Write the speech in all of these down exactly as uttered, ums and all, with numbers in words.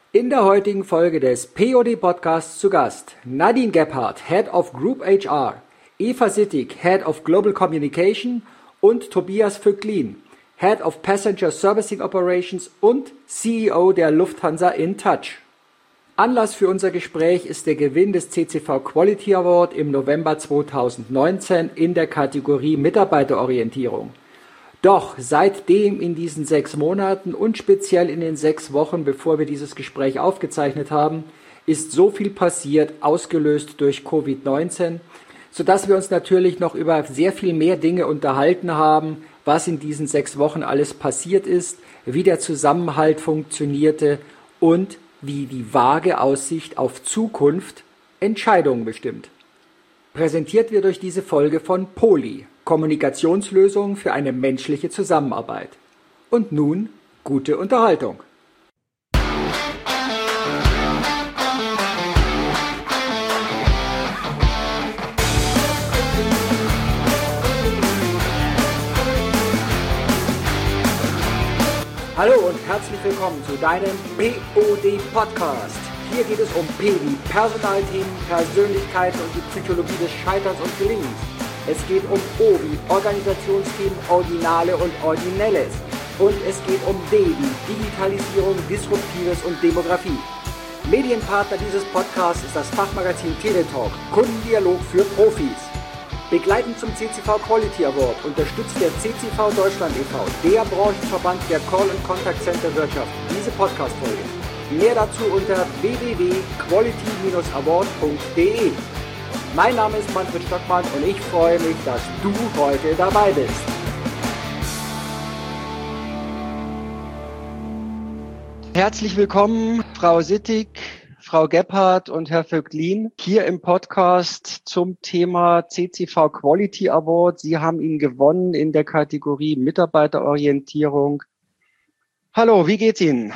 In der heutigen Folge des P O D Podcasts zu Gast Nadine Gebhardt, Head of Group H R, Eva Sittig, Head of Global Communication und Tobias Vöglin, Head of Passenger Servicing Operations und C E O der Lufthansa InTouch. Anlass für unser Gespräch ist der Gewinn des C C V Quality Award im November zweitausendneunzehn in der Kategorie Mitarbeiterorientierung. Doch seitdem in diesen sechs Monaten und speziell in den sechs Wochen, bevor wir dieses Gespräch aufgezeichnet haben, ist so viel passiert, ausgelöst durch Covid neunzehn, sodass wir uns natürlich noch über sehr viel mehr Dinge unterhalten haben, was in diesen sechs Wochen alles passiert ist, wie der Zusammenhalt funktionierte und wie die vage Aussicht auf Zukunft Entscheidungen bestimmt. Präsentiert wird durch diese Folge von Poly, Kommunikationslösungen für eine menschliche Zusammenarbeit. Und nun gute Unterhaltung. Hallo und herzlich willkommen zu deinem P O D Podcast. Hier geht es um P wie Personalthemen, Persönlichkeiten und die Psychologie des Scheiterns und Gelingens. Es geht um O wie Organisationsthemen, Originale und Originelles. Und es geht um D wie Digitalisierung, Disruptives und Demografie. Medienpartner dieses Podcasts ist das Fachmagazin Teletalk, Kundendialog für Profis. Begleitend zum C C V Quality Award unterstützt der C C V Deutschland e V, der Branchenverband der Call- und Contact Center Wirtschaft, diese Podcast-Folge. Mehr dazu unter w w w punkt quality dash award punkt d e. Mein Name ist Manfred Stockmann und ich freue mich, dass du heute dabei bist. Herzlich willkommen, Frau Sittig, Frau Gebhardt und Herr Vöglin, hier im Podcast zum Thema C C V Quality Award. Sie haben ihn gewonnen in der Kategorie Mitarbeiterorientierung. Hallo, wie geht's Ihnen?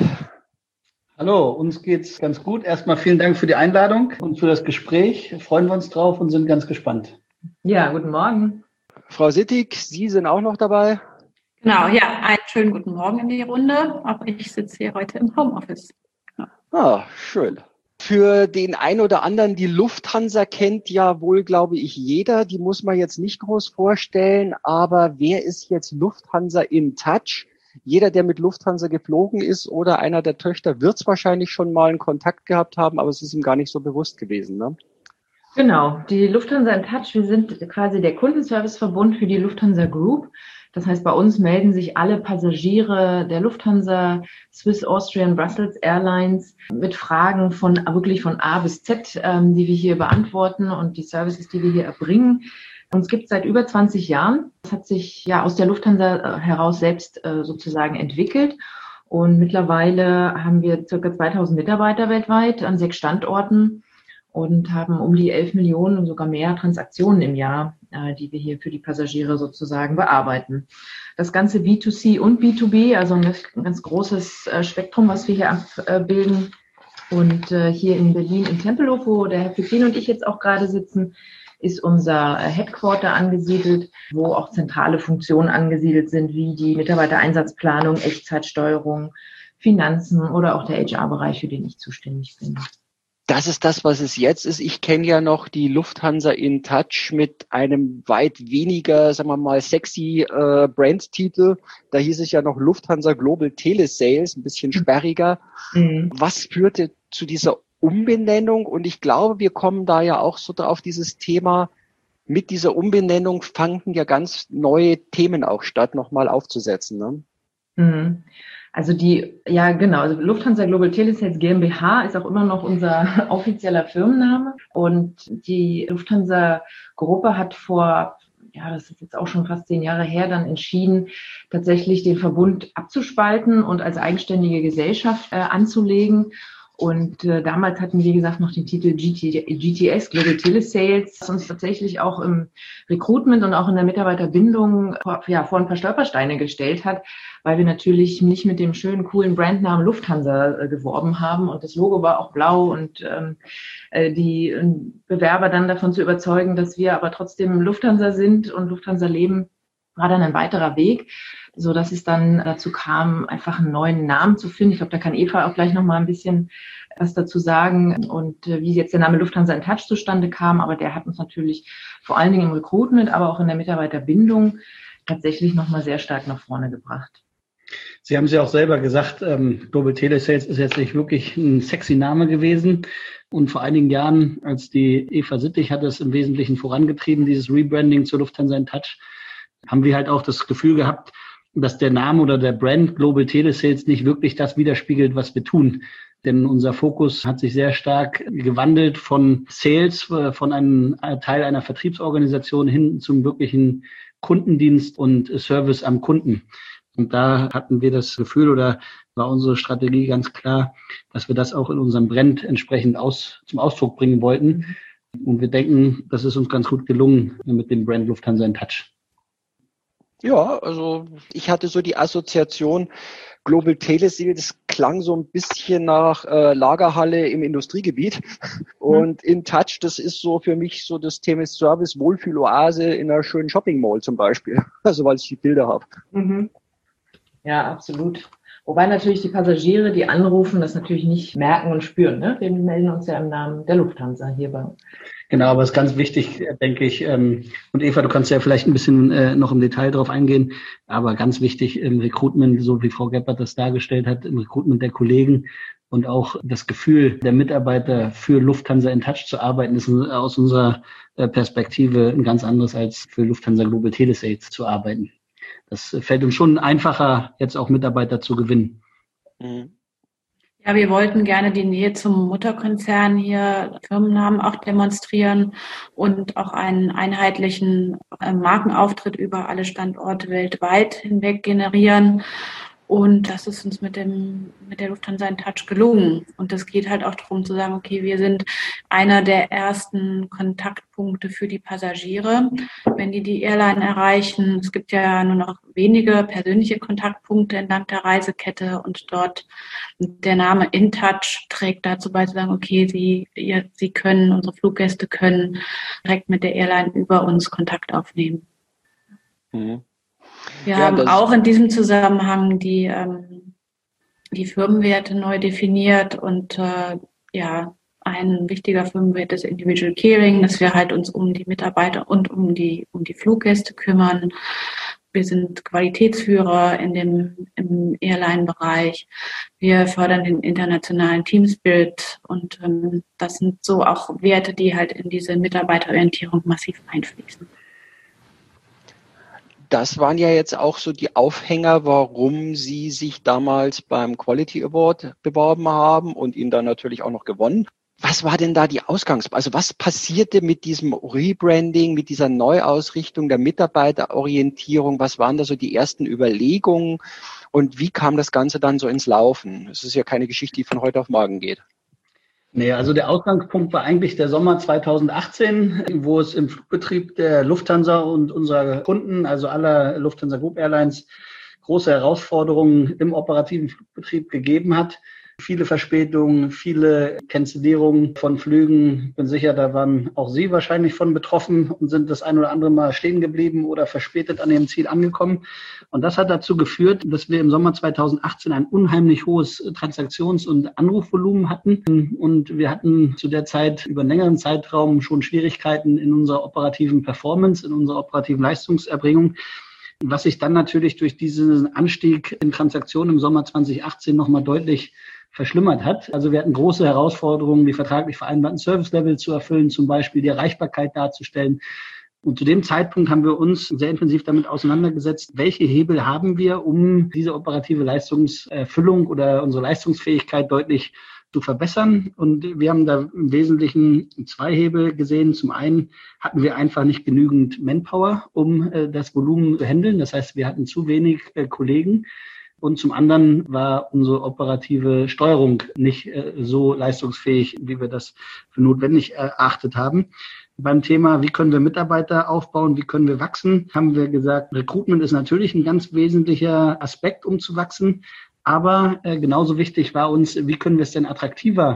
Hallo, uns geht's ganz gut. Erstmal vielen Dank für die Einladung und für das Gespräch. Freuen wir uns drauf und sind ganz gespannt. Ja, guten Morgen. Frau Sittig, Sie sind auch noch dabei? Genau, ja, einen schönen guten Morgen in die Runde. Auch ich sitze hier heute im Homeoffice. Ja. Ah, schön. Für den einen oder anderen, die Lufthansa kennt ja wohl, glaube ich, jeder. Die muss man jetzt nicht groß vorstellen. Aber wer ist jetzt Lufthansa InTouch? Jeder, der mit Lufthansa geflogen ist oder einer der Töchter, wird es wahrscheinlich schon mal einen Kontakt gehabt haben, aber es ist ihm gar nicht so bewusst gewesen, ne? Genau, die Lufthansa InTouch, wir sind quasi der Kundenserviceverbund für die Lufthansa Group. Das heißt, bei uns melden sich alle Passagiere der Lufthansa, Swiss, Austrian, Brussels Airlines mit Fragen von wirklich von A bis Z, ähm, die wir hier beantworten und die Services, die wir hier erbringen. Uns gibt es seit über zwanzig Jahren. Das hat sich ja aus der Lufthansa heraus selbst äh, sozusagen entwickelt. Und mittlerweile haben wir circa zweitausend Mitarbeiter weltweit an sechs Standorten und haben um die elf Millionen und sogar mehr Transaktionen im Jahr, äh, die wir hier für die Passagiere sozusagen bearbeiten. Das Ganze B zwei C und B zwei B, also ein ganz großes äh, Spektrum, was wir hier abbilden. Und äh, hier in Berlin in Tempelhof, wo der Herr Vöglin und ich jetzt auch gerade sitzen, ist unser Headquarter angesiedelt, wo auch zentrale Funktionen angesiedelt sind, wie die Mitarbeitereinsatzplanung, Echtzeitsteuerung, Finanzen oder auch der H R-Bereich, für den ich zuständig bin. Das ist das, was es jetzt ist. Ich kenne ja noch die Lufthansa InTouch mit einem weit weniger, sagen wir mal, sexy äh, Brandtitel. Da hieß es ja noch Lufthansa Global Telesales, ein bisschen sperriger. Mhm. Was führte zu dieser Umbenennung? Und ich glaube, wir kommen da ja auch so auf dieses Thema, mit dieser Umbenennung fanden ja ganz neue Themen auch statt, nochmal aufzusetzen, ne? Mhm. Also die, ja genau, also Lufthansa Global Telesales GmbH ist auch immer noch unser offizieller Firmenname. Und die Lufthansa-Gruppe hat vor, ja, das ist jetzt auch schon fast zehn Jahre her, dann entschieden, tatsächlich den Verbund abzuspalten und als eigenständige Gesellschaft äh, anzulegen. Und äh, damals hatten wir, wie gesagt, noch den Titel G T, G T S, Global Telesales, was uns tatsächlich auch im Recruitment und auch in der Mitarbeiterbindung vor, ja, vor ein paar Stolpersteine gestellt hat, weil wir natürlich nicht mit dem schönen, coolen Brandnamen Lufthansa äh, geworben haben. Und das Logo war auch blau und ähm, äh, die äh, Bewerber dann davon zu überzeugen, dass wir aber trotzdem Lufthansa sind und Lufthansa leben, war dann ein weiterer Weg. so dass es dann dazu kam, einfach einen neuen Namen zu finden. Ich glaube, da kann Eva auch gleich noch mal ein bisschen was dazu sagen und äh, wie jetzt der Name Lufthansa in Touch zustande kam. Aber der hat uns natürlich vor allen Dingen im Recruitment, aber auch in der Mitarbeiterbindung tatsächlich noch mal sehr stark nach vorne gebracht. Sie haben es ja auch selber gesagt, ähm, Global Telesales ist jetzt nicht wirklich ein sexy Name gewesen. Und vor einigen Jahren, als die Eva Sittig hat es im Wesentlichen vorangetrieben, dieses Rebranding zur Lufthansa in Touch, haben wir halt auch das Gefühl gehabt, dass der Name oder der Brand Global Telesales nicht wirklich das widerspiegelt, was wir tun. Denn unser Fokus hat sich sehr stark gewandelt von Sales, von einem Teil einer Vertriebsorganisation hin zum wirklichen Kundendienst und Service am Kunden. Und da hatten wir das Gefühl oder war unsere Strategie ganz klar, dass wir das auch in unserem Brand entsprechend aus, zum Ausdruck bringen wollten. Und wir denken, das ist uns ganz gut gelungen mit dem Brand Lufthansa in Touch. Ja, also ich hatte so die Assoziation, Global Telesales, das klang so ein bisschen nach äh, Lagerhalle im Industriegebiet. Und in Touch, das ist so für mich so das Thema Service, Wohlfühloase in einer schönen Shopping Mall zum Beispiel. Also weil ich die Bilder habe. Mhm. Ja, absolut. Wobei natürlich die Passagiere, die anrufen, das natürlich nicht merken und spüren. Ne? Wir melden uns ja im Namen der Lufthansa hierbei. Genau, aber es ist ganz wichtig, denke ich. Ähm, und Eva, du kannst ja vielleicht ein bisschen äh, noch im Detail drauf eingehen. Aber ganz wichtig im Recruitment, so wie Frau Gebhardt das dargestellt hat, im Recruitment der Kollegen und auch das Gefühl der Mitarbeiter für Lufthansa in Touch zu arbeiten, ist aus unserer äh, Perspektive ein ganz anderes als für Lufthansa Global Telesales zu arbeiten. Das fällt uns schon einfacher, jetzt auch Mitarbeiter zu gewinnen. Ja, wir wollten gerne die Nähe zum Mutterkonzern hier, Firmennamen auch demonstrieren und auch einen einheitlichen Markenauftritt über alle Standorte weltweit hinweg generieren. Und das ist uns mit dem, mit der Lufthansa in Touch gelungen. Und das geht halt auch darum zu sagen, okay, wir sind einer der ersten Kontaktpunkte für die Passagiere, wenn die die Airline erreichen. Es gibt ja nur noch wenige persönliche Kontaktpunkte entlang der Reisekette und dort der Name in Touch trägt dazu bei zu sagen, okay, sie, ihr, sie können, unsere Fluggäste können direkt mit der Airline über uns Kontakt aufnehmen. Mhm. Wir ja, haben auch in diesem Zusammenhang die, ähm, die Firmenwerte neu definiert und äh, ja, ein wichtiger Firmenwert ist Individual Caring, dass wir halt uns um die Mitarbeiter und um die, um die Fluggäste kümmern. Wir sind Qualitätsführer in dem, im Airline-Bereich. Wir fördern den internationalen Team Spirit und ähm, das sind so auch Werte, die halt in diese Mitarbeiterorientierung massiv einfließen. Das waren ja jetzt auch so die Aufhänger, warum Sie sich damals beim Quality Award beworben haben und ihn dann natürlich auch noch gewonnen. Was war denn da die Ausgangs-, also was passierte mit diesem Rebranding, mit dieser Neuausrichtung der Mitarbeiterorientierung? Was waren da so die ersten Überlegungen und wie kam das Ganze dann so ins Laufen? Es ist ja keine Geschichte, die von heute auf morgen geht. Nee, also der Ausgangspunkt war eigentlich der Sommer zweitausendachtzehn, wo es im Flugbetrieb der Lufthansa und unserer Kunden, also aller Lufthansa Group Airlines, große Herausforderungen im operativen Flugbetrieb gegeben hat. Viele Verspätungen, viele Cancellierungen von Flügen. Ich bin sicher, da waren auch Sie wahrscheinlich von betroffen und sind das ein oder andere Mal stehen geblieben oder verspätet an Ihrem Ziel angekommen. Und das hat dazu geführt, dass wir im Sommer zweitausendachtzehn ein unheimlich hohes Transaktions- und Anrufvolumen hatten. Und wir hatten zu der Zeit über einen längeren Zeitraum schon Schwierigkeiten in unserer operativen Performance, in unserer operativen Leistungserbringung. Was sich dann natürlich durch diesen Anstieg in Transaktionen im Sommer zweitausendachtzehn nochmal deutlich verschlimmert hat. Also wir hatten große Herausforderungen, die vertraglich vereinbarten Service-Level zu erfüllen, zum Beispiel die Erreichbarkeit darzustellen. Und zu dem Zeitpunkt haben wir uns sehr intensiv damit auseinandergesetzt, welche Hebel haben wir, um diese operative Leistungserfüllung oder unsere Leistungsfähigkeit deutlich zu verbessern. Und wir haben da im Wesentlichen zwei Hebel gesehen. Zum einen hatten wir einfach nicht genügend Manpower, um äh, das Volumen zu handeln. Das heißt, wir hatten zu wenig äh, Kollegen. Und zum anderen war unsere operative Steuerung nicht äh, so leistungsfähig, wie wir das für notwendig erachtet haben. Beim Thema, wie können wir Mitarbeiter aufbauen, wie können wir wachsen, haben wir gesagt, Recruitment ist natürlich ein ganz wesentlicher Aspekt, um zu wachsen. Aber äh, genauso wichtig war uns, wie können wir es denn attraktiver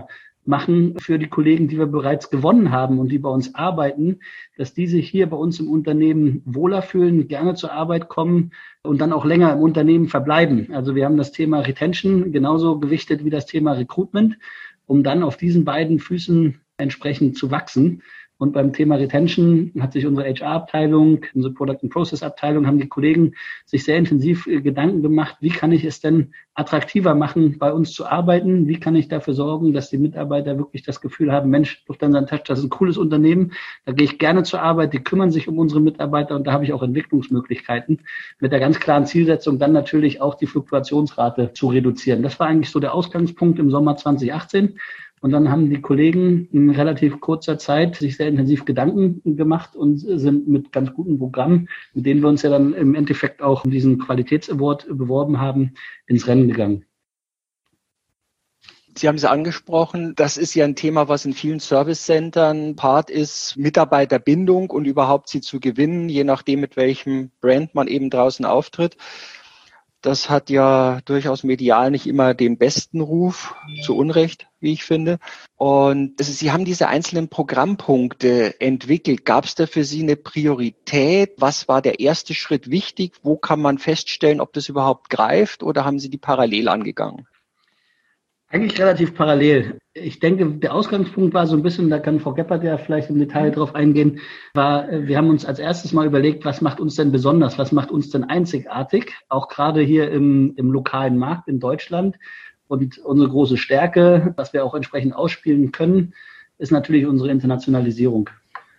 machen für die Kollegen, die wir bereits gewonnen haben und die bei uns arbeiten, dass die sich hier bei uns im Unternehmen wohler fühlen, gerne zur Arbeit kommen und dann auch länger im Unternehmen verbleiben. Also wir haben das Thema Retention genauso gewichtet wie das Thema Recruitment, um dann auf diesen beiden Füßen entsprechend zu wachsen. Und beim Thema Retention hat sich unsere H R-Abteilung, unsere Product and Process-Abteilung, haben die Kollegen sich sehr intensiv Gedanken gemacht, wie kann ich es denn attraktiver machen, bei uns zu arbeiten? Wie kann ich dafür sorgen, dass die Mitarbeiter wirklich das Gefühl haben, Mensch, Lufthansa Touch, das ist ein cooles Unternehmen, da gehe ich gerne zur Arbeit, die kümmern sich um unsere Mitarbeiter und da habe ich auch Entwicklungsmöglichkeiten mit der ganz klaren Zielsetzung, dann natürlich auch die Fluktuationsrate zu reduzieren. Das war eigentlich so der Ausgangspunkt im Sommer zwanzig achtzehn. Und dann haben die Kollegen in relativ kurzer Zeit sich sehr intensiv Gedanken gemacht und sind mit ganz guten Programmen, mit denen wir uns ja dann im Endeffekt auch um diesen Qualitätsaward beworben haben, ins Rennen gegangen. Sie haben es angesprochen, das ist ja ein Thema, was in vielen Service-Centern Part ist, Mitarbeiterbindung und überhaupt sie zu gewinnen, je nachdem, mit welchem Brand man eben draußen auftritt. Das hat ja durchaus medial nicht immer den besten Ruf, zu Unrecht, wie ich finde. Und also Sie haben diese einzelnen Programmpunkte entwickelt. Gab es da für Sie eine Priorität? Was war der erste Schritt wichtig? Wo kann man feststellen, ob das überhaupt greift? Oder haben Sie die parallel angegangen? Eigentlich relativ parallel. Ich denke, der Ausgangspunkt war so ein bisschen, da kann Frau Geppert ja vielleicht im Detail drauf eingehen, war, wir haben uns als erstes mal überlegt, was macht uns denn besonders, was macht uns denn einzigartig, auch gerade hier im, im lokalen Markt in Deutschland. Und unsere große Stärke, was wir auch entsprechend ausspielen können, ist natürlich unsere Internationalisierung.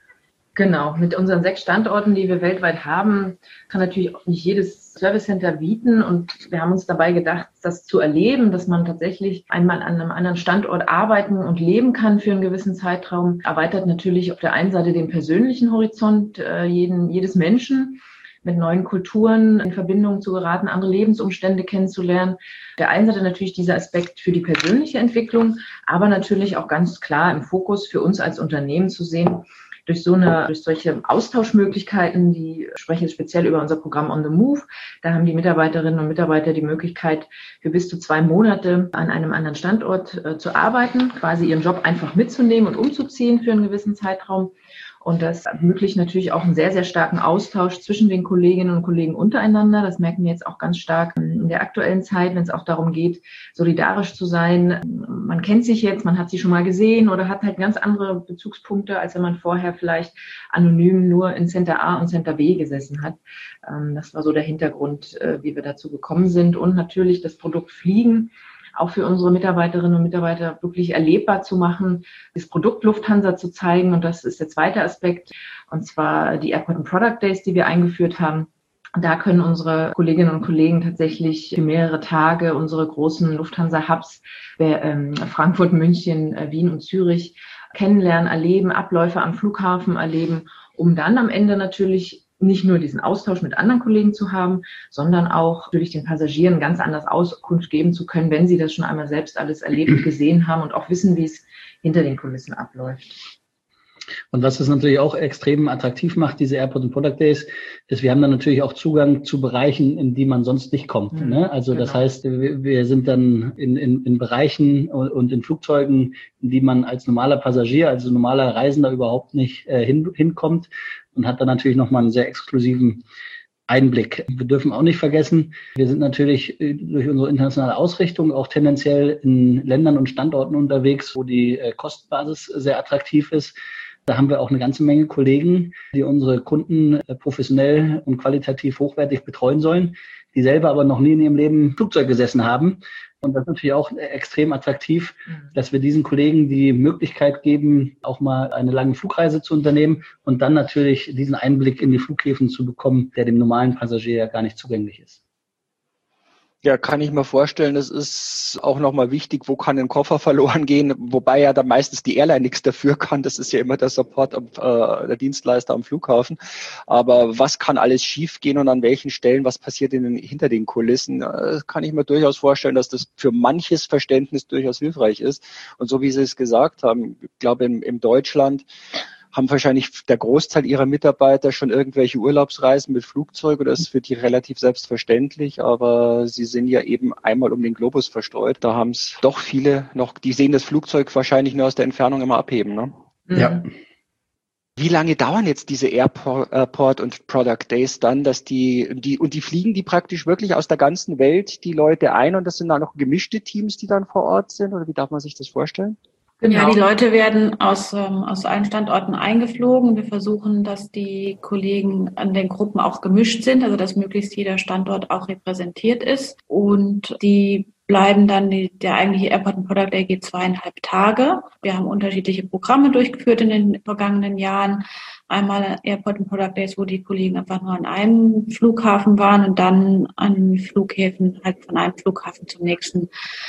Genau, mit unseren sechs Standorten, die wir weltweit haben, kann natürlich auch nicht jedes Service Center bieten. Und wir haben uns dabei gedacht, das zu erleben, dass man tatsächlich einmal an einem anderen Standort arbeiten und leben kann für einen gewissen Zeitraum, erweitert natürlich auf der einen Seite den persönlichen Horizont äh, jeden, jedes Menschen, mit neuen Kulturen in Verbindung zu geraten, andere Lebensumstände kennenzulernen. Der einen Seite natürlich dieser Aspekt für die persönliche Entwicklung, aber natürlich auch ganz klar im Fokus für uns als Unternehmen zu sehen, durch so eine, durch solche Austauschmöglichkeiten, die spreche jetzt speziell über unser Programm On the Move. Da haben die Mitarbeiterinnen und Mitarbeiter die Möglichkeit, für bis zu zwei Monate an einem anderen Standort äh, zu arbeiten, quasi ihren Job einfach mitzunehmen und umzuziehen für einen gewissen Zeitraum. Und das ermöglicht natürlich auch einen sehr, sehr starken Austausch zwischen den Kolleginnen und Kollegen untereinander. Das merken wir jetzt auch ganz stark in der aktuellen Zeit, wenn es auch darum geht, solidarisch zu sein. Man kennt sich jetzt, man hat sie schon mal gesehen oder hat halt ganz andere Bezugspunkte, als wenn man vorher vielleicht anonym nur in Center A und Center B gesessen hat. Das war so der Hintergrund, wie wir dazu gekommen sind. Und natürlich das Produkt Fliegen auch für unsere Mitarbeiterinnen und Mitarbeiter wirklich erlebbar zu machen, das Produkt Lufthansa zu zeigen. Und das ist der zweite Aspekt, und zwar die Airport and Product Days, die wir eingeführt haben. Da können unsere Kolleginnen und Kollegen tatsächlich für mehrere Tage unsere großen Lufthansa-Hubs, Frankfurt, München, Wien und Zürich, kennenlernen, erleben, Abläufe am Flughafen erleben, um dann am Ende natürlich nicht nur diesen Austausch mit anderen Kollegen zu haben, sondern auch natürlich den Passagieren ganz anders Auskunft geben zu können, wenn sie das schon einmal selbst alles erlebt und gesehen haben und auch wissen, wie es hinter den Kulissen abläuft. Und was es natürlich auch extrem attraktiv macht, diese Airport and Product Days, ist, wir haben dann natürlich auch Zugang zu Bereichen, in die man sonst nicht kommt. Mhm, ne? Also genau. Das heißt, wir, wir sind dann in, in, in Bereichen und in Flugzeugen, in die man als normaler Passagier, also normaler Reisender überhaupt nicht äh, hin, hinkommt und hat dann natürlich nochmal einen sehr exklusiven Einblick. Wir dürfen auch nicht vergessen, wir sind natürlich durch unsere internationale Ausrichtung auch tendenziell in Ländern und Standorten unterwegs, wo die äh, Kostenbasis sehr attraktiv ist. Da haben wir auch eine ganze Menge Kollegen, die unsere Kunden professionell und qualitativ hochwertig betreuen sollen, die selber aber noch nie in ihrem Leben im Flugzeug gesessen haben. Und das ist natürlich auch extrem attraktiv, dass wir diesen Kollegen die Möglichkeit geben, auch mal eine lange Flugreise zu unternehmen und dann natürlich diesen Einblick in die Flughäfen zu bekommen, der dem normalen Passagier ja gar nicht zugänglich ist. Ja, kann ich mir vorstellen, das ist auch nochmal wichtig, wo kann ein Koffer verloren gehen, wobei ja dann meistens die Airline nichts dafür kann, das ist ja immer der Support, äh, der Dienstleister am Flughafen, aber was kann alles schiefgehen und an welchen Stellen, was passiert in den, hinter den Kulissen, das kann ich mir durchaus vorstellen, dass das für manches Verständnis durchaus hilfreich ist und so wie Sie es gesagt haben, ich glaube in, in Deutschland haben wahrscheinlich der Großteil ihrer Mitarbeiter schon irgendwelche Urlaubsreisen mit Flugzeug oder ist für die relativ selbstverständlich, aber sie sind ja eben einmal um den Globus verstreut. Da haben es doch viele noch, die sehen das Flugzeug wahrscheinlich nur aus der Entfernung immer abheben, ne? Ja. Wie lange dauern jetzt diese Airport, Airport und Product Days dann, dass die, die, und die fliegen die praktisch wirklich aus der ganzen Welt die Leute ein und das sind dann noch gemischte Teams, die dann vor Ort sind, oder wie darf man sich das vorstellen? Genau. Ja, die Leute werden aus, ähm, aus allen Standorten eingeflogen. Wir versuchen, dass die Kollegen an den Gruppen auch gemischt sind, also dass möglichst jeder Standort auch repräsentiert ist. Und die bleiben dann, die, der eigentliche Airport and Product Day geht zweieinhalb Tage. Wir haben unterschiedliche Programme durchgeführt in den vergangenen Jahren. Einmal Airport and Product Days, wo die Kollegen einfach nur an einem Flughafen waren und dann an Flughäfen, halt von einem Flughafen zum nächsten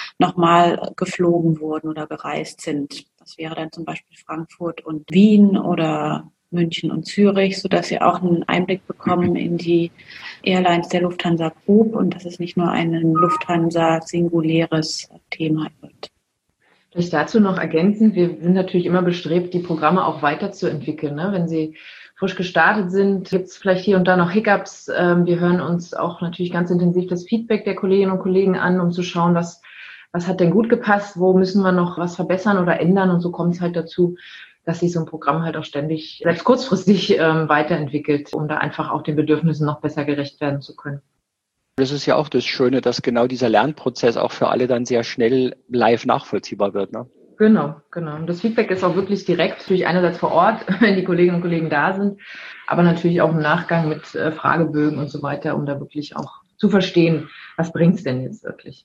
nochmal geflogen wurden oder gereist sind. Das wäre dann zum Beispiel Frankfurt und Wien oder München und Zürich, sodass sie auch einen Einblick bekommen in die Airlines der Lufthansa Group und dass es nicht nur ein Lufthansa-singuläres Thema wird. Vielleicht dazu noch ergänzend, wir sind natürlich immer bestrebt, die Programme auch weiterzuentwickeln. Ne? Wenn sie frisch gestartet sind, gibt es vielleicht hier und da noch Hiccups. Wir hören uns auch natürlich ganz intensiv das Feedback der Kolleginnen und Kollegen an, um zu schauen, was, was hat denn gut gepasst, wo müssen wir noch was verbessern oder ändern. Und so kommt es halt dazu, dass sich so ein Programm halt auch ständig, selbst kurzfristig ähm, weiterentwickelt, um da einfach auch den Bedürfnissen noch besser gerecht werden zu können. Das ist ja auch das Schöne, dass genau dieser Lernprozess auch für alle dann sehr schnell live nachvollziehbar wird, ne? Genau, genau. Und das Feedback ist auch wirklich direkt, natürlich einerseits vor Ort, wenn die Kolleginnen und Kollegen da sind, aber natürlich auch im Nachgang mit äh, Fragebögen und so weiter, um da wirklich auch zu verstehen, was bringt's denn jetzt wirklich.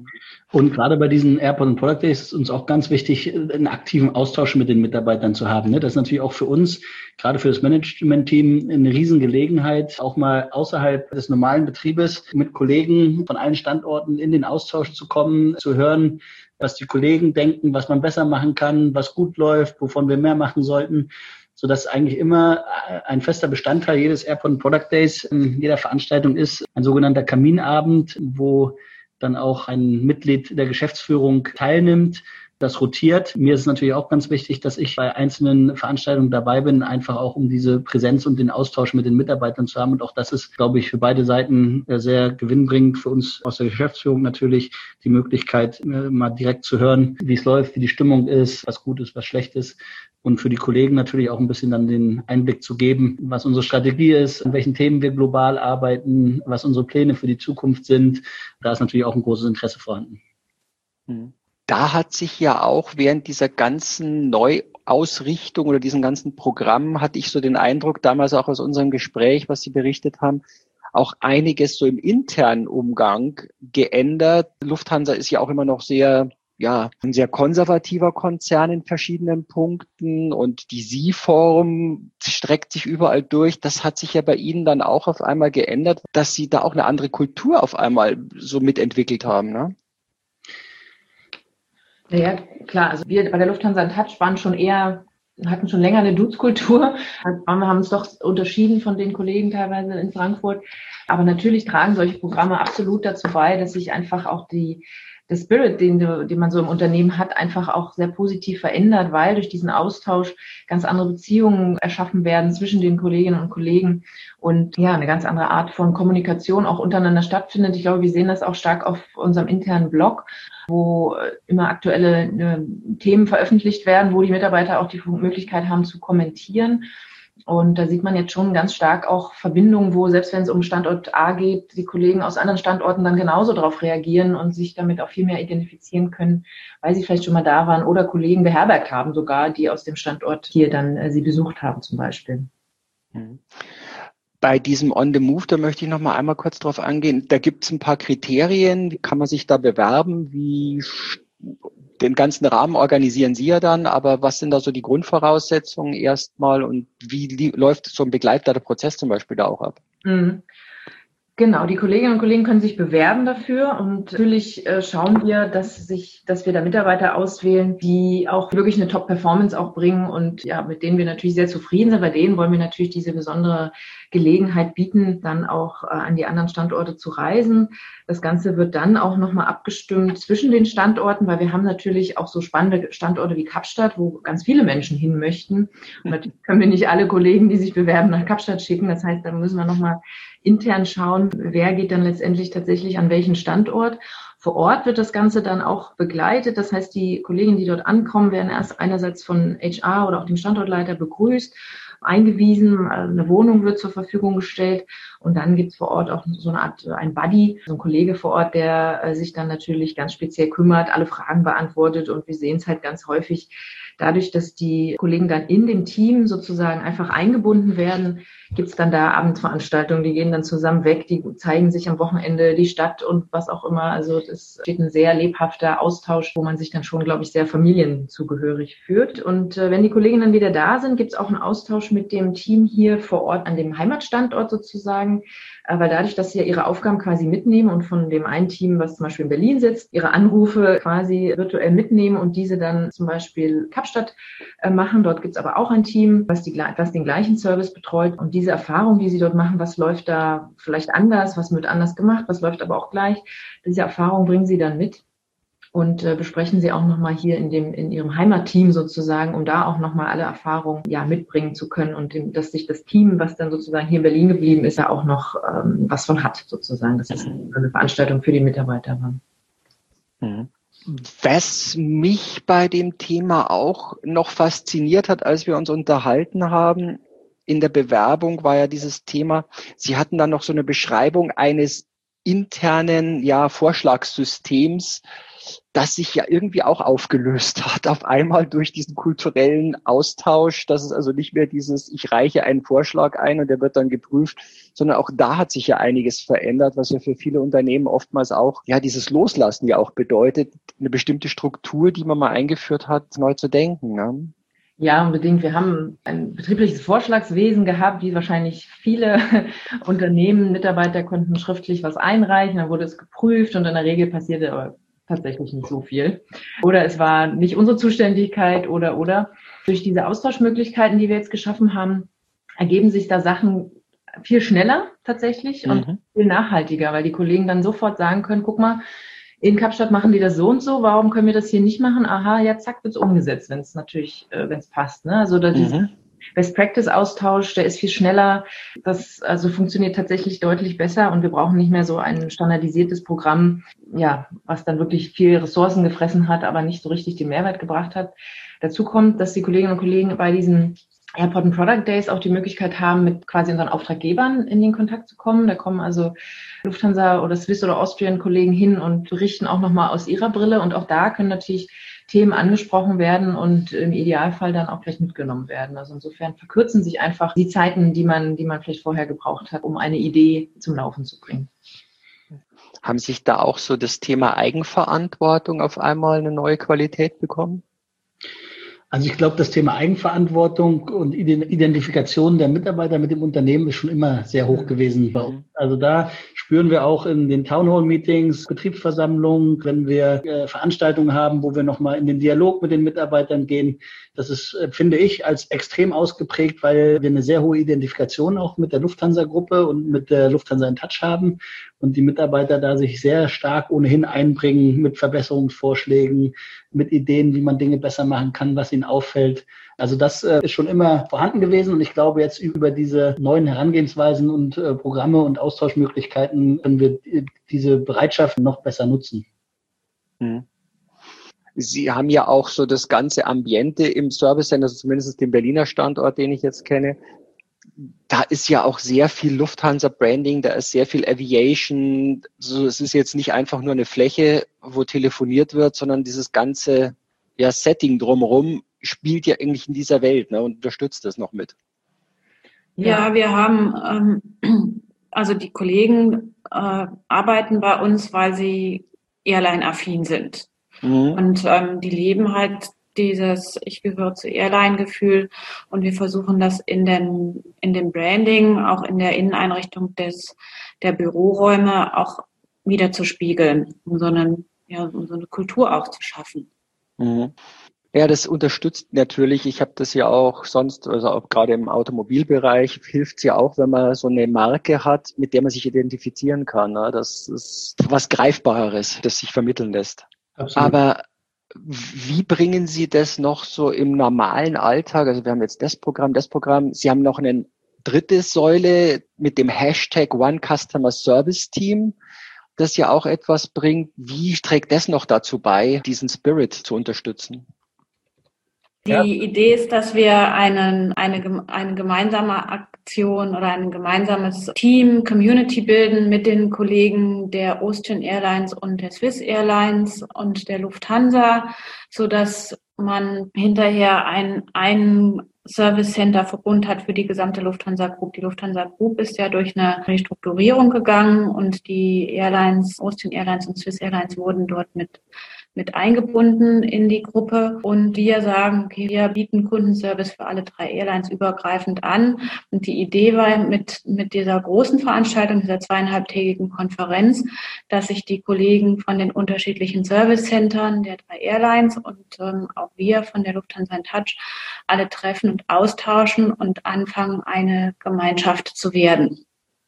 Und gerade bei diesen Airport and Product Days ist uns auch ganz wichtig, einen aktiven Austausch mit den Mitarbeitern zu haben. Das ist natürlich auch für uns, gerade für das Management-Team, eine Riesengelegenheit, auch mal außerhalb des normalen Betriebes mit Kollegen von allen Standorten in den Austausch zu kommen, zu hören, was die Kollegen denken, was man besser machen kann, was gut läuft, wovon wir mehr machen sollten, sodass eigentlich immer ein fester Bestandteil jedes Airport and Product Days in jeder Veranstaltung ist, ein sogenannter Kaminabend, wo dann auch ein Mitglied der Geschäftsführung teilnimmt, das rotiert. Mir ist es natürlich auch ganz wichtig, dass ich bei einzelnen Veranstaltungen dabei bin, einfach auch um diese Präsenz und den Austausch mit den Mitarbeitern zu haben. Und auch das ist, glaube ich, für beide Seiten sehr gewinnbringend. Für uns aus der Geschäftsführung natürlich die Möglichkeit, mal direkt zu hören, wie es läuft, wie die Stimmung ist, was gut ist, was schlecht ist. Und für die Kollegen natürlich auch ein bisschen dann den Einblick zu geben, was unsere Strategie ist, an welchen Themen wir global arbeiten, was unsere Pläne für die Zukunft sind. Da ist natürlich auch ein großes Interesse vorhanden. Da hat sich ja auch während dieser ganzen Neuausrichtung oder diesem ganzen Programm, hatte ich so den Eindruck, damals auch aus unserem Gespräch, was Sie berichtet haben, auch einiges so im internen Umgang geändert. Lufthansa ist ja auch immer noch sehr ja, ein sehr konservativer Konzern in verschiedenen Punkten und die Sie-Form streckt sich überall durch. Das hat sich ja bei Ihnen dann auch auf einmal geändert, dass Sie da auch eine andere Kultur auf einmal so mitentwickelt haben, ne? Naja, klar, also wir bei der Lufthansa in Touch waren schon eher, hatten schon länger eine Dudes-Kultur. Wir haben uns doch unterschieden von den Kollegen teilweise in Frankfurt. Aber natürlich tragen solche Programme absolut dazu bei, dass sich einfach auch die der Spirit, den, du, den man so im Unternehmen hat, einfach auch sehr positiv verändert, weil durch diesen Austausch ganz andere Beziehungen erschaffen werden zwischen den Kolleginnen und Kollegen und ja, eine ganz andere Art von Kommunikation auch untereinander stattfindet. Ich glaube, wir sehen das auch stark auf unserem internen Blog, wo immer aktuelle äh, Themen veröffentlicht werden, wo die Mitarbeiter auch die Möglichkeit haben zu kommentieren. Und da sieht man jetzt schon ganz stark auch Verbindungen, wo selbst wenn es um Standort A geht, die Kollegen aus anderen Standorten dann genauso darauf reagieren und sich damit auch viel mehr identifizieren können, weil sie vielleicht schon mal da waren oder Kollegen beherbergt haben sogar, die aus dem Standort hier dann äh, sie besucht haben zum Beispiel. Bei diesem On the Move, da möchte ich noch mal einmal kurz drauf angehen. Da gibt es ein paar Kriterien. Wie kann man sich da bewerben? Wie den ganzen Rahmen organisieren Sie ja dann, aber was sind da so die Grundvoraussetzungen erstmal und wie li- läuft so ein begleiteter Prozess zum Beispiel da auch ab? Mhm. Genau, die Kolleginnen und Kollegen können sich bewerben dafür und natürlich äh, schauen wir, dass sich, dass wir da Mitarbeiter auswählen, die auch wirklich eine Top-Performance auch bringen und ja, mit denen wir natürlich sehr zufrieden sind. Bei denen wollen wir natürlich diese besondere Gelegenheit bieten, dann auch äh, an die anderen Standorte zu reisen. Das Ganze wird dann auch nochmal abgestimmt zwischen den Standorten, weil wir haben natürlich auch so spannende Standorte wie Kapstadt, wo ganz viele Menschen hin möchten. Und natürlich können wir nicht alle Kollegen, die sich bewerben, nach Kapstadt schicken. Das heißt, da müssen wir nochmal intern schauen, wer geht dann letztendlich tatsächlich an welchen Standort. Vor Ort wird das Ganze dann auch begleitet. Das heißt, die Kollegen, die dort ankommen, werden erst einerseits von H R oder auch dem Standortleiter begrüßt, eingewiesen, eine Wohnung wird zur Verfügung gestellt und dann gibt es vor Ort auch so eine Art, ein Buddy, so ein Kollege vor Ort, der sich dann natürlich ganz speziell kümmert, alle Fragen beantwortet und wir sehen es halt ganz häufig, dadurch, dass die Kollegen dann in dem Team sozusagen einfach eingebunden werden, gibt es dann da Abendveranstaltungen, die gehen dann zusammen weg, die zeigen sich am Wochenende die Stadt und was auch immer. Also es steht ein sehr lebhafter Austausch, wo man sich dann schon, glaube ich, sehr familienzugehörig fühlt. Und äh, wenn die Kollegen dann wieder da sind, gibt es auch einen Austausch mit dem Team hier vor Ort an dem Heimatstandort sozusagen. Aber dadurch, dass sie ja ihre Aufgaben quasi mitnehmen und von dem einen Team, was zum Beispiel in Berlin sitzt, ihre Anrufe quasi virtuell mitnehmen und diese dann zum Beispiel Kapstadt äh, machen. Dort gibt es aber auch ein Team, was, die, was den gleichen Service betreut. Und diese Erfahrung, die sie dort machen, was läuft da vielleicht anders, was wird anders gemacht, was läuft aber auch gleich, diese Erfahrung bringen sie dann mit. Und äh, besprechen sie auch nochmal hier in dem in ihrem Heimatteam sozusagen, um da auch nochmal alle Erfahrungen ja mitbringen zu können und dem, dass sich das Team, was dann sozusagen hier in Berlin geblieben ist, da auch noch ähm, was von hat sozusagen. Das ist eine Veranstaltung für die Mitarbeiter war. Was mich bei dem Thema auch noch fasziniert hat, als wir uns unterhalten haben, in der Bewerbung war ja dieses Thema, Sie hatten dann noch so eine Beschreibung eines internen ja, Vorschlagssystems, das sich ja irgendwie auch aufgelöst hat, auf einmal durch diesen kulturellen Austausch, dass es also nicht mehr dieses, ich reiche einen Vorschlag ein und der wird dann geprüft, sondern auch da hat sich ja einiges verändert, was ja für viele Unternehmen oftmals auch, ja, dieses Loslassen ja auch bedeutet, eine bestimmte Struktur, die man mal eingeführt hat, neu zu denken, ne? Ja, unbedingt. Wir haben ein betriebliches Vorschlagswesen gehabt, wie wahrscheinlich viele Unternehmen. Mitarbeiter konnten schriftlich was einreichen, dann wurde es geprüft und in der Regel passierte aber tatsächlich nicht so viel. Oder es war nicht unsere Zuständigkeit oder, oder. Durch diese Austauschmöglichkeiten, die wir jetzt geschaffen haben, ergeben sich da Sachen viel schneller tatsächlich mhm. und viel nachhaltiger, weil die Kollegen dann sofort sagen können, guck mal, in Kapstadt machen die das so und so, warum können wir das hier nicht machen? Aha, ja, zack, wird's umgesetzt, wenn es natürlich, äh, wenn es passt. Ne? Also da dieser mhm. Best-Practice-Austausch, der ist viel schneller. Das also funktioniert tatsächlich deutlich besser und wir brauchen nicht mehr so ein standardisiertes Programm, ja, was dann wirklich viel Ressourcen gefressen hat, aber nicht so richtig den Mehrwert gebracht hat. Dazu kommt, dass die Kolleginnen und Kollegen bei diesen Airport and Product Days auch die Möglichkeit haben, mit quasi unseren Auftraggebern in den Kontakt zu kommen. Da kommen also Lufthansa oder Swiss oder Austrian Kollegen hin und berichten auch nochmal aus ihrer Brille. Und auch da können natürlich Themen angesprochen werden und im Idealfall dann auch gleich mitgenommen werden. Also insofern verkürzen sich einfach die Zeiten, die man, die man vielleicht vorher gebraucht hat, um eine Idee zum Laufen zu bringen. Haben sich da auch so das Thema Eigenverantwortung auf einmal eine neue Qualität bekommen? Also ich glaube, das Thema Eigenverantwortung und Identifikation der Mitarbeiter mit dem Unternehmen ist schon immer sehr hoch gewesen bei uns. Also da spüren wir auch in den Townhall-Meetings, Betriebsversammlungen, wenn wir äh, Veranstaltungen haben, wo wir nochmal in den Dialog mit den Mitarbeitern gehen. Das ist, äh, finde ich, als extrem ausgeprägt, weil wir eine sehr hohe Identifikation auch mit der Lufthansa-Gruppe und mit der Lufthansa in Touch haben und die Mitarbeiter da sich sehr stark ohnehin einbringen mit Verbesserungsvorschlägen, mit Ideen, wie man Dinge besser machen kann, was ihnen auffällt. Also das äh, ist schon immer vorhanden gewesen und ich glaube jetzt über diese neuen Herangehensweisen und äh, Programme und Austauschmöglichkeiten können wir äh, diese Bereitschaft noch besser nutzen. Hm. Sie haben ja auch so das ganze Ambiente im Service Center, also zumindest den Berliner Standort, den ich jetzt kenne. Da ist ja auch sehr viel Lufthansa-Branding, da ist sehr viel Aviation. Also es ist jetzt nicht einfach nur eine Fläche, wo telefoniert wird, sondern dieses ganze ja, Setting drumherum spielt ja eigentlich in dieser Welt, ne, und unterstützt das noch mit. Ja, wir haben, ähm, also die Kollegen äh, arbeiten bei uns, weil sie Airline-affin sind. Mhm. Und ähm, die leben halt dieses Ich gehöre zu Airline-Gefühl und wir versuchen das in dem, in dem Branding, auch in der Inneneinrichtung des, der Büroräume auch wieder zu spiegeln, um so eine, ja, um so eine Kultur auch zu schaffen. Mhm. Ja, das unterstützt natürlich. Ich habe das ja auch sonst, also auch gerade im Automobilbereich hilft es ja auch, wenn man so eine Marke hat, mit der man sich identifizieren kann. Ne? Das ist was Greifbares, das sich vermitteln lässt. Absolut. Aber wie bringen Sie das noch so im normalen Alltag? Also wir haben jetzt das Programm, das Programm. Sie haben noch eine dritte Säule mit dem Hashtag One Customer Service Team, das ja auch etwas bringt. Wie trägt das noch dazu bei, diesen Spirit zu unterstützen? Die ja. Idee ist, dass wir einen, eine, eine gemeinsame Aktion oder ein gemeinsames Team, Community bilden mit den Kollegen der Austrian Airlines und der Swiss Airlines und der Lufthansa, so dass man hinterher ein, ein Service Center Verbund hat für die gesamte Lufthansa Group. Die Lufthansa Group ist ja durch eine Restrukturierung gegangen und die Airlines, Austrian Airlines und Swiss Airlines wurden dort mit mit eingebunden in die Gruppe und wir sagen, okay, wir bieten Kundenservice für alle drei Airlines übergreifend an. Und die Idee war mit, mit dieser großen Veranstaltung, dieser zweieinhalbtägigen Konferenz, dass sich die Kollegen von den unterschiedlichen Service-Centern der drei Airlines und ähm, auch wir von der Lufthansa in Touch alle treffen und austauschen und anfangen, eine Gemeinschaft zu werden.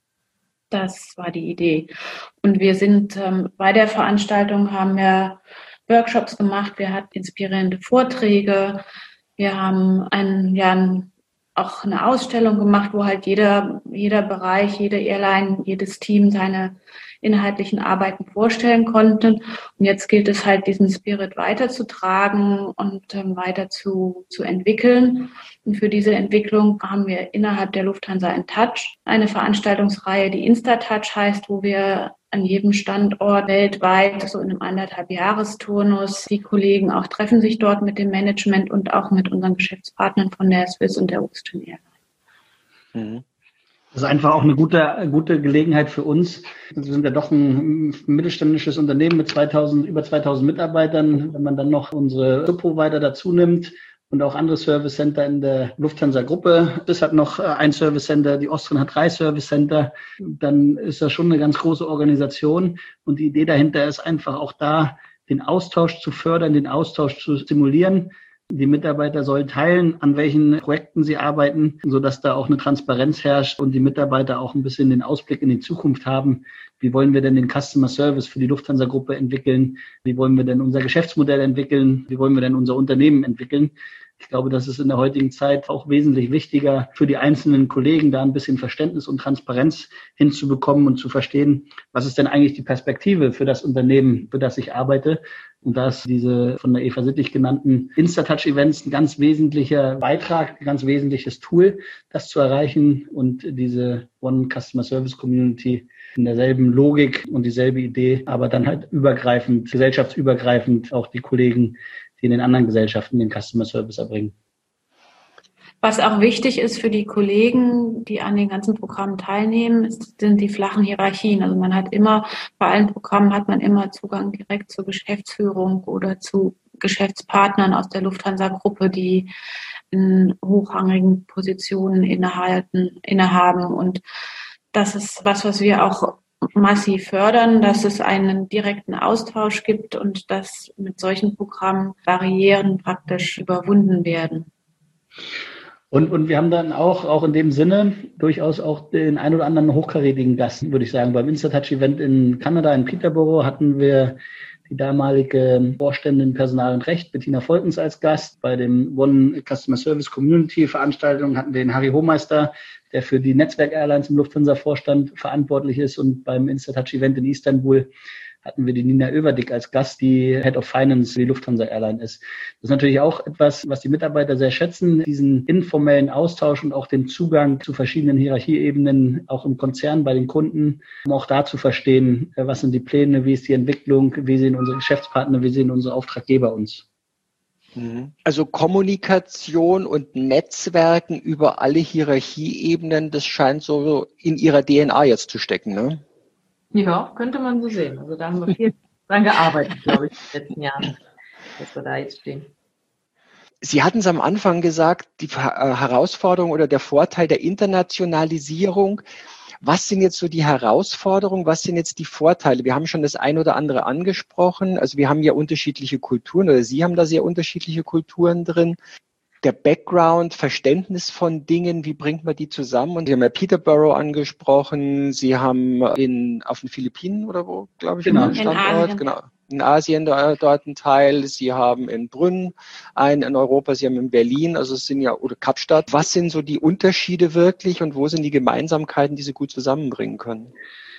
Das war die Idee. Und wir sind ähm, bei der Veranstaltung haben wir Workshops gemacht, wir hatten inspirierende Vorträge, wir haben einen, ja, auch eine Ausstellung gemacht, wo halt jeder, jeder Bereich, jede Airline, jedes Team seine inhaltlichen Arbeiten vorstellen konnte. Und jetzt gilt es halt, diesen Spirit weiterzutragen und ähm, weiter zu, zu entwickeln. Und für diese Entwicklung haben wir innerhalb der Lufthansa in Touch eine Veranstaltungsreihe, die InstaTouch heißt, wo wir an jedem Standort weltweit, so in einem anderthalb Jahresturnus. Die Kollegen auch treffen sich dort mit dem Management und auch mit unseren Geschäftspartnern von der Swiss und der Austrian Airlines. Mhm. Das ist einfach auch eine gute, gute Gelegenheit für uns. Wir sind ja doch ein mittelständisches Unternehmen mit zweitausend, über zweitausend Mitarbeitern. Wenn man dann noch unsere Subprovider dazu nimmt und auch andere Service Center in der Lufthansa-Gruppe. Das hat noch ein Service Center, die Austrian hat drei Service Center. Dann ist das schon eine ganz große Organisation. Und die Idee dahinter ist einfach auch da, den Austausch zu fördern, den Austausch zu stimulieren. Die Mitarbeiter sollen teilen, an welchen Projekten sie arbeiten, sodass da auch eine Transparenz herrscht und die Mitarbeiter auch ein bisschen den Ausblick in die Zukunft haben. Wie wollen wir denn den Customer Service für die Lufthansa-Gruppe entwickeln? Wie wollen wir denn unser Geschäftsmodell entwickeln? Wie wollen wir denn unser Unternehmen entwickeln? Ich glaube, das ist in der heutigen Zeit auch wesentlich wichtiger für die einzelnen Kollegen, da ein bisschen Verständnis und Transparenz hinzubekommen und zu verstehen, was ist denn eigentlich die Perspektive für das Unternehmen, für das ich arbeite. Und da ist diese von der Eva Sittig genannten InstaTouch-Events ein ganz wesentlicher Beitrag, ein ganz wesentliches Tool, das zu erreichen und diese One Customer Service Community in derselben Logik und dieselbe Idee, aber dann halt übergreifend, gesellschaftsübergreifend auch die Kollegen, die in den anderen Gesellschaften den Customer Service erbringen. Was auch wichtig ist für die Kollegen, die an den ganzen Programmen teilnehmen, ist, sind die flachen Hierarchien. Also man hat immer, bei allen Programmen hat man immer Zugang direkt zur Geschäftsführung oder zu Geschäftspartnern aus der Lufthansa-Gruppe, die in hochrangigen Positionen innehalten, innehaben. Und das ist was, was wir auch massiv fördern, dass es einen direkten Austausch gibt und dass mit solchen Programmen Barrieren praktisch überwunden werden. Und, und wir haben dann auch, auch in dem Sinne durchaus auch den ein oder anderen hochkarätigen Gast, würde ich sagen. Beim InstaTouch-Event in Kanada, in Peterborough, hatten wir die damalige Vorständin Personal und Recht, Bettina Volkens, als Gast. Bei dem One Customer Service Community Veranstaltung hatten wir den Harry Hohmeister, der für die Netzwerk-Airlines im Lufthansa-Vorstand verantwortlich ist. Und beim InstaTouch-Event in Istanbul hatten wir die Nina Överdick als Gast, die Head of Finance für die Lufthansa Airline ist. Das ist natürlich auch etwas, was die Mitarbeiter sehr schätzen, diesen informellen Austausch und auch den Zugang zu verschiedenen Hierarchieebenen, auch im Konzern bei den Kunden, um auch da zu verstehen, was sind die Pläne, wie ist die Entwicklung, wie sehen unsere Geschäftspartner, wie sehen unsere Auftraggeber uns. Also Kommunikation und Netzwerken über alle Hierarchieebenen, das scheint so in ihrer D N A jetzt zu stecken, ne? Ja, könnte man so sehen. Also da haben wir viel dran gearbeitet, glaube ich, in den letzten Jahren, dass wir da jetzt stehen. Sie hatten es am Anfang gesagt, die Herausforderung oder der Vorteil der Internationalisierung. Was sind jetzt so die Herausforderungen? Was sind jetzt die Vorteile? Wir haben schon das ein oder andere angesprochen. Also wir haben ja unterschiedliche Kulturen oder Sie haben da sehr unterschiedliche Kulturen drin. Der Background, Verständnis von Dingen, wie bringt man die zusammen? Und Sie haben ja Peterborough angesprochen. Sie haben in, auf den Philippinen oder wo, glaube ich, genau. einen Standort. Genau. In Asien da, dort ein Teil, Sie haben in Brünn einen in Europa, Sie haben in Berlin, also es sind ja, oder Kapstadt. Was sind so die Unterschiede wirklich und wo sind die Gemeinsamkeiten, die Sie gut zusammenbringen können?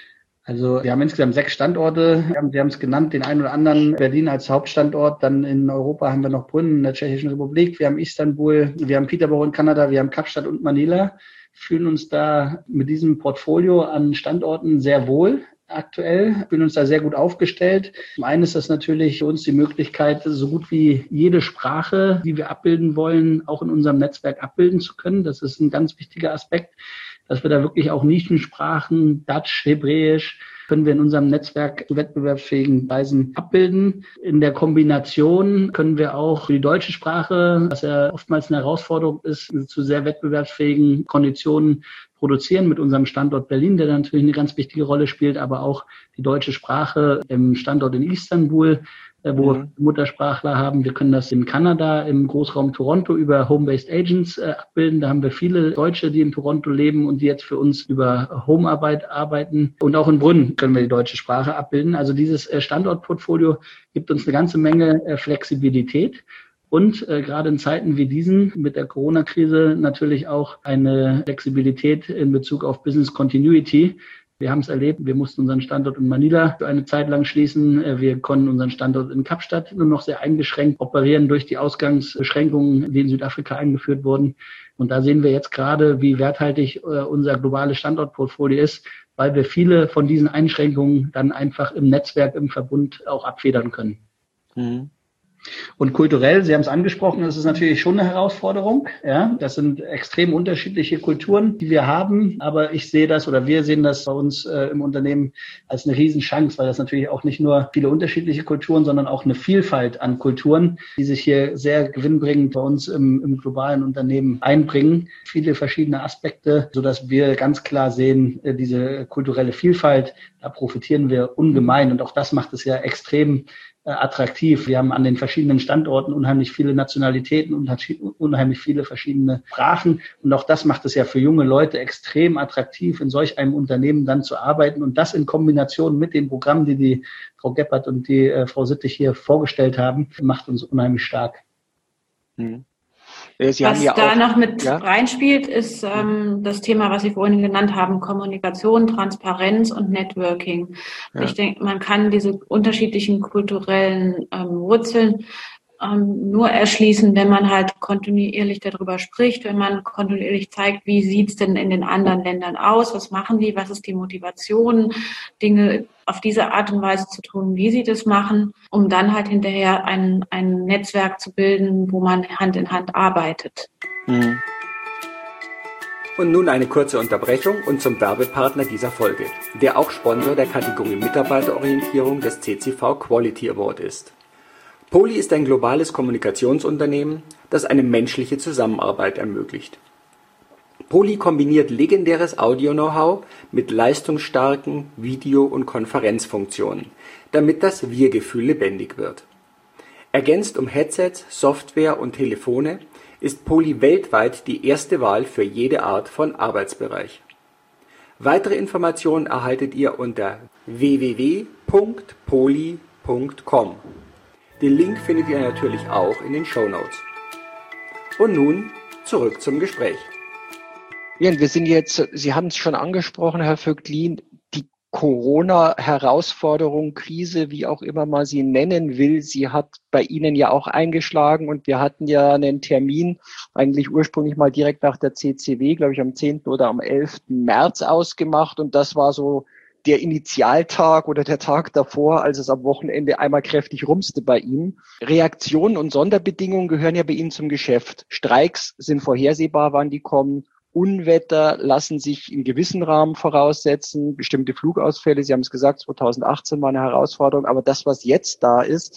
Also wir haben insgesamt sechs Standorte. Wir haben, wir haben es genannt, den einen oder anderen Berlin als Hauptstandort. Dann in Europa haben wir noch Brünn in der Tschechischen Republik. Wir haben Istanbul, wir haben Peterborough in Kanada, wir haben Kapstadt und Manila. Fühlen uns da mit diesem Portfolio an Standorten sehr wohl. Aktuell fühlen uns da sehr gut aufgestellt. Zum einen ist das natürlich für uns die Möglichkeit, so gut wie jede Sprache, die wir abbilden wollen, auch in unserem Netzwerk abbilden zu können. Das ist ein ganz wichtiger Aspekt, dass wir da wirklich auch Nischensprachen, Dutch, Hebräisch, können wir in unserem Netzwerk zu wettbewerbsfähigen Weisen abbilden. In der Kombination können wir auch die deutsche Sprache, was ja oftmals eine Herausforderung ist, zu sehr wettbewerbsfähigen Konditionen produzieren mit unserem Standort Berlin, der natürlich eine ganz wichtige Rolle spielt, aber auch die deutsche Sprache im Standort in Istanbul, wo wir Muttersprachler haben. Wir können das in Kanada, im Großraum Toronto über Home-Based Agents äh, abbilden. Da haben wir viele Deutsche, die in Toronto leben und die jetzt für uns über Homearbeit arbeiten. Und auch in Brünn können wir die deutsche Sprache abbilden. Also dieses äh, Standortportfolio gibt uns eine ganze Menge äh, Flexibilität. Und äh, gerade in Zeiten wie diesen mit der Corona-Krise natürlich auch eine Flexibilität in Bezug auf Business Continuity. Wir haben es erlebt, wir mussten unseren Standort in Manila für eine Zeit lang schließen. Wir konnten unseren Standort in Kapstadt nur noch sehr eingeschränkt operieren durch die Ausgangsbeschränkungen, die in Südafrika eingeführt wurden. Und da sehen wir jetzt gerade, wie werthaltig äh, unser globales Standortportfolio ist, weil wir viele von diesen Einschränkungen dann einfach im Netzwerk, im Verbund auch abfedern können. Mhm. Und kulturell, Sie haben es angesprochen, das ist natürlich schon eine Herausforderung. Ja, das sind extrem unterschiedliche Kulturen, die wir haben. Aber ich sehe das oder wir sehen das bei uns äh, im Unternehmen als eine Riesenchance, weil das natürlich auch nicht nur viele unterschiedliche Kulturen, sondern auch eine Vielfalt an Kulturen, die sich hier sehr gewinnbringend bei uns im, im globalen Unternehmen einbringen. Viele verschiedene Aspekte, sodass wir ganz klar sehen, äh, diese kulturelle Vielfalt, da profitieren wir ungemein. Und auch das macht es ja extrem attraktiv. Wir haben an den verschiedenen Standorten unheimlich viele Nationalitäten und unheimlich viele verschiedene Sprachen. Und auch das macht es ja für junge Leute extrem attraktiv, in solch einem Unternehmen dann zu arbeiten. Und das in Kombination mit den Programmen, die die Frau Gebhardt und die äh, Frau Sittig hier vorgestellt haben, macht uns unheimlich stark. Mhm. Sie was ja da auch, noch mit ja? reinspielt, ist ähm, das Thema, was Sie vorhin genannt haben, Kommunikation, Transparenz und Networking. Ja. Ich denke, man kann diese unterschiedlichen kulturellen ähm, Wurzeln ähm, nur erschließen, wenn man halt kontinuierlich darüber spricht, wenn man kontinuierlich zeigt, wie sieht's denn in den anderen Ländern aus, was machen die, was ist die Motivation, Dinge auf diese Art und Weise zu tun, wie sie das machen, um dann halt hinterher ein, ein Netzwerk zu bilden, wo man Hand in Hand arbeitet. Mhm. Und nun eine kurze Unterbrechung und zum Werbepartner dieser Folge, der auch Sponsor der Kategorie Mitarbeiterorientierung des C C V Quality Award ist. Poly ist ein globales Kommunikationsunternehmen, das eine menschliche Zusammenarbeit ermöglicht. Poly kombiniert legendäres Audio-Know-how mit leistungsstarken Video- und Konferenzfunktionen, damit das Wir-Gefühl lebendig wird. Ergänzt um Headsets, Software und Telefone ist Poly weltweit die erste Wahl für jede Art von Arbeitsbereich. Weitere Informationen erhaltet ihr unter w w w punkt poly punkt com. Den Link findet ihr natürlich auch in den Shownotes. Und nun zurück zum Gespräch. Ja, wir sind jetzt, Sie haben es schon angesprochen, Herr Vöglin, die Corona-Herausforderung, Krise, wie auch immer man sie nennen will, sie hat bei Ihnen ja auch eingeschlagen und wir hatten ja einen Termin eigentlich ursprünglich mal direkt nach der C C W, glaube ich am zehnten oder am elften März ausgemacht und das war so der Initialtag oder der Tag davor, als es am Wochenende einmal kräftig rumste bei Ihnen. Reaktionen und Sonderbedingungen gehören ja bei Ihnen zum Geschäft. Streiks sind vorhersehbar, wann die kommen. Unwetter lassen sich in gewissen Rahmen voraussetzen. Bestimmte Flugausfälle, Sie haben es gesagt, zweitausendachtzehn war eine Herausforderung. Aber das, was jetzt da ist,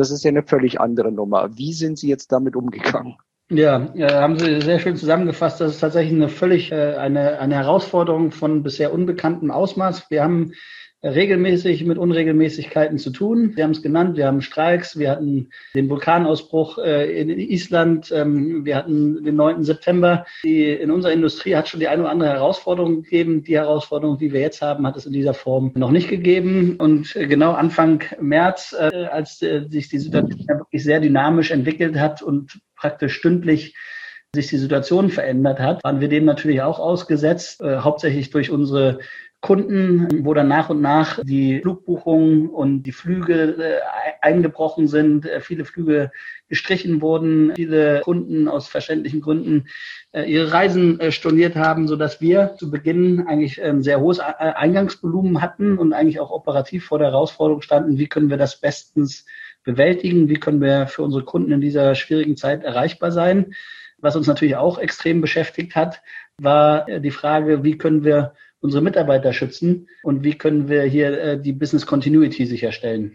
Das ist ja eine völlig andere Nummer. Wie sind Sie jetzt damit umgegangen? Ja, äh, haben Sie sehr schön zusammengefasst. Das ist tatsächlich eine völlig äh, eine, eine Herausforderung von bisher unbekanntem Ausmaß. Wir haben regelmäßig mit Unregelmäßigkeiten zu tun. Wir haben es genannt, wir haben Streiks, wir hatten den Vulkanausbruch äh, in Island, ähm, wir hatten den neunten September. Die, in unserer Industrie hat schon die eine oder andere Herausforderung gegeben. Die Herausforderung, die wir jetzt haben, hat es in dieser Form noch nicht gegeben. Und äh, genau Anfang März, äh, als äh, sich die Situation wirklich sehr dynamisch entwickelt hat und praktisch stündlich sich die Situation verändert hat, waren wir dem natürlich auch ausgesetzt, äh, hauptsächlich durch unsere Kunden, wo dann nach und nach die Flugbuchungen und die Flüge äh, eingebrochen sind, äh, viele Flüge gestrichen wurden, viele Kunden aus verständlichen Gründen äh, ihre Reisen äh, storniert haben, sodass wir zu Beginn eigentlich ein sehr hohes Eingangsvolumen hatten und eigentlich auch operativ vor der Herausforderung standen, wie können wir das bestens bewältigen, wie können wir für unsere Kunden in dieser schwierigen Zeit erreichbar sein. Was uns natürlich auch extrem beschäftigt hat, war die Frage, wie können wir unsere Mitarbeiter schützen und wie können wir hier äh, die Business Continuity sicherstellen.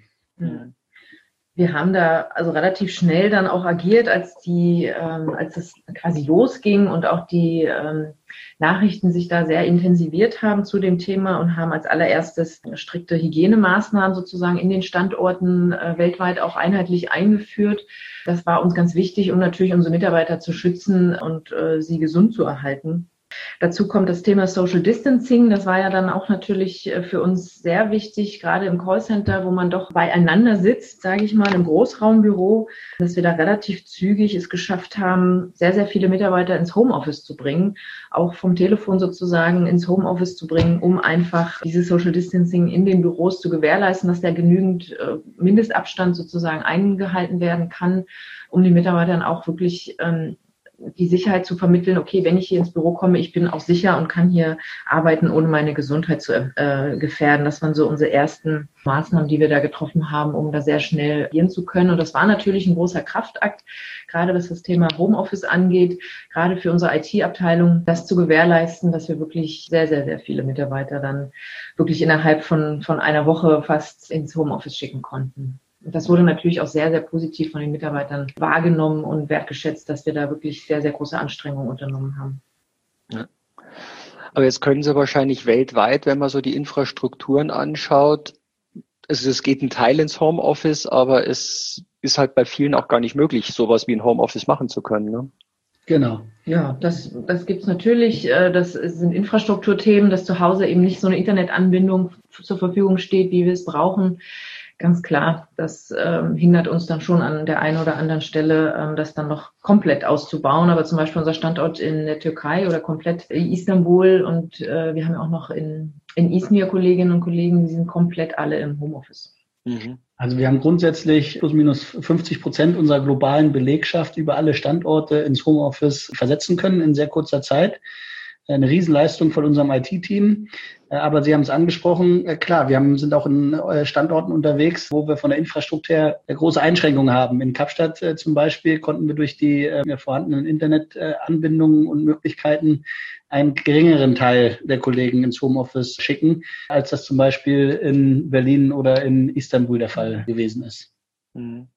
Wir haben da also relativ schnell dann auch agiert, als die, ähm, als es quasi losging und auch die ähm, Nachrichten sich da sehr intensiviert haben zu dem Thema und haben als allererstes strikte Hygienemaßnahmen sozusagen in den Standorten äh, weltweit auch einheitlich eingeführt. Das war uns ganz wichtig, um natürlich unsere Mitarbeiter zu schützen und äh, sie gesund zu erhalten. Dazu kommt das Thema Social Distancing. Das war ja dann auch natürlich für uns sehr wichtig, gerade im Callcenter, wo man doch beieinander sitzt, sage ich mal, im Großraumbüro, dass wir da relativ zügig es geschafft haben, sehr, sehr viele Mitarbeiter ins Homeoffice zu bringen, auch vom Telefon sozusagen ins Homeoffice zu bringen, um einfach dieses Social Distancing in den Büros zu gewährleisten, dass da genügend äh, Mindestabstand sozusagen eingehalten werden kann, um den Mitarbeitern auch wirklich ähm, die Sicherheit zu vermitteln, okay, wenn ich hier ins Büro komme, ich bin auch sicher und kann hier arbeiten, ohne meine Gesundheit zu äh, gefährden. Das waren so unsere ersten Maßnahmen, die wir da getroffen haben, um da sehr schnell agieren zu können. Und das war natürlich ein großer Kraftakt, gerade was das Thema Homeoffice angeht, gerade für unsere I T-Abteilung, das zu gewährleisten, dass wir wirklich sehr, sehr, sehr viele Mitarbeiter dann wirklich innerhalb von, von einer Woche fast ins Homeoffice schicken konnten. Und das wurde natürlich auch sehr, sehr positiv von den Mitarbeitern wahrgenommen und wertgeschätzt, dass wir da wirklich sehr, sehr große Anstrengungen unternommen haben. Ja. Aber jetzt können Sie wahrscheinlich weltweit, wenn man so die Infrastrukturen anschaut, also es geht ein Teil ins Homeoffice, aber es ist halt bei vielen auch gar nicht möglich, sowas wie ein Homeoffice machen zu können, ne? Genau. Ja, das, das gibt's natürlich. Das sind Infrastrukturthemen, dass zu Hause eben nicht so eine Internetanbindung zur Verfügung steht, wie wir es brauchen. Ganz klar, das ähm, hindert uns dann schon an der einen oder anderen Stelle, ähm, das dann noch komplett auszubauen. Aber zum Beispiel unser Standort in der Türkei oder komplett in Istanbul und äh, wir haben ja auch noch in, in Izmir Kolleginnen und Kollegen, die sind komplett alle im Homeoffice. Mhm. Also wir haben grundsätzlich plus minus fünfzig Prozent unserer globalen Belegschaft über alle Standorte ins Homeoffice versetzen können in sehr kurzer Zeit. Eine Riesenleistung von unserem I T-Team. Aber Sie haben es angesprochen, klar, wir haben, sind auch in Standorten unterwegs, wo wir von der Infrastruktur her große Einschränkungen haben. In Kapstadt zum Beispiel konnten wir durch die vorhandenen Internetanbindungen und Möglichkeiten einen geringeren Teil der Kollegen ins Homeoffice schicken, als das zum Beispiel in Berlin oder in Istanbul der Fall gewesen ist. Mhm.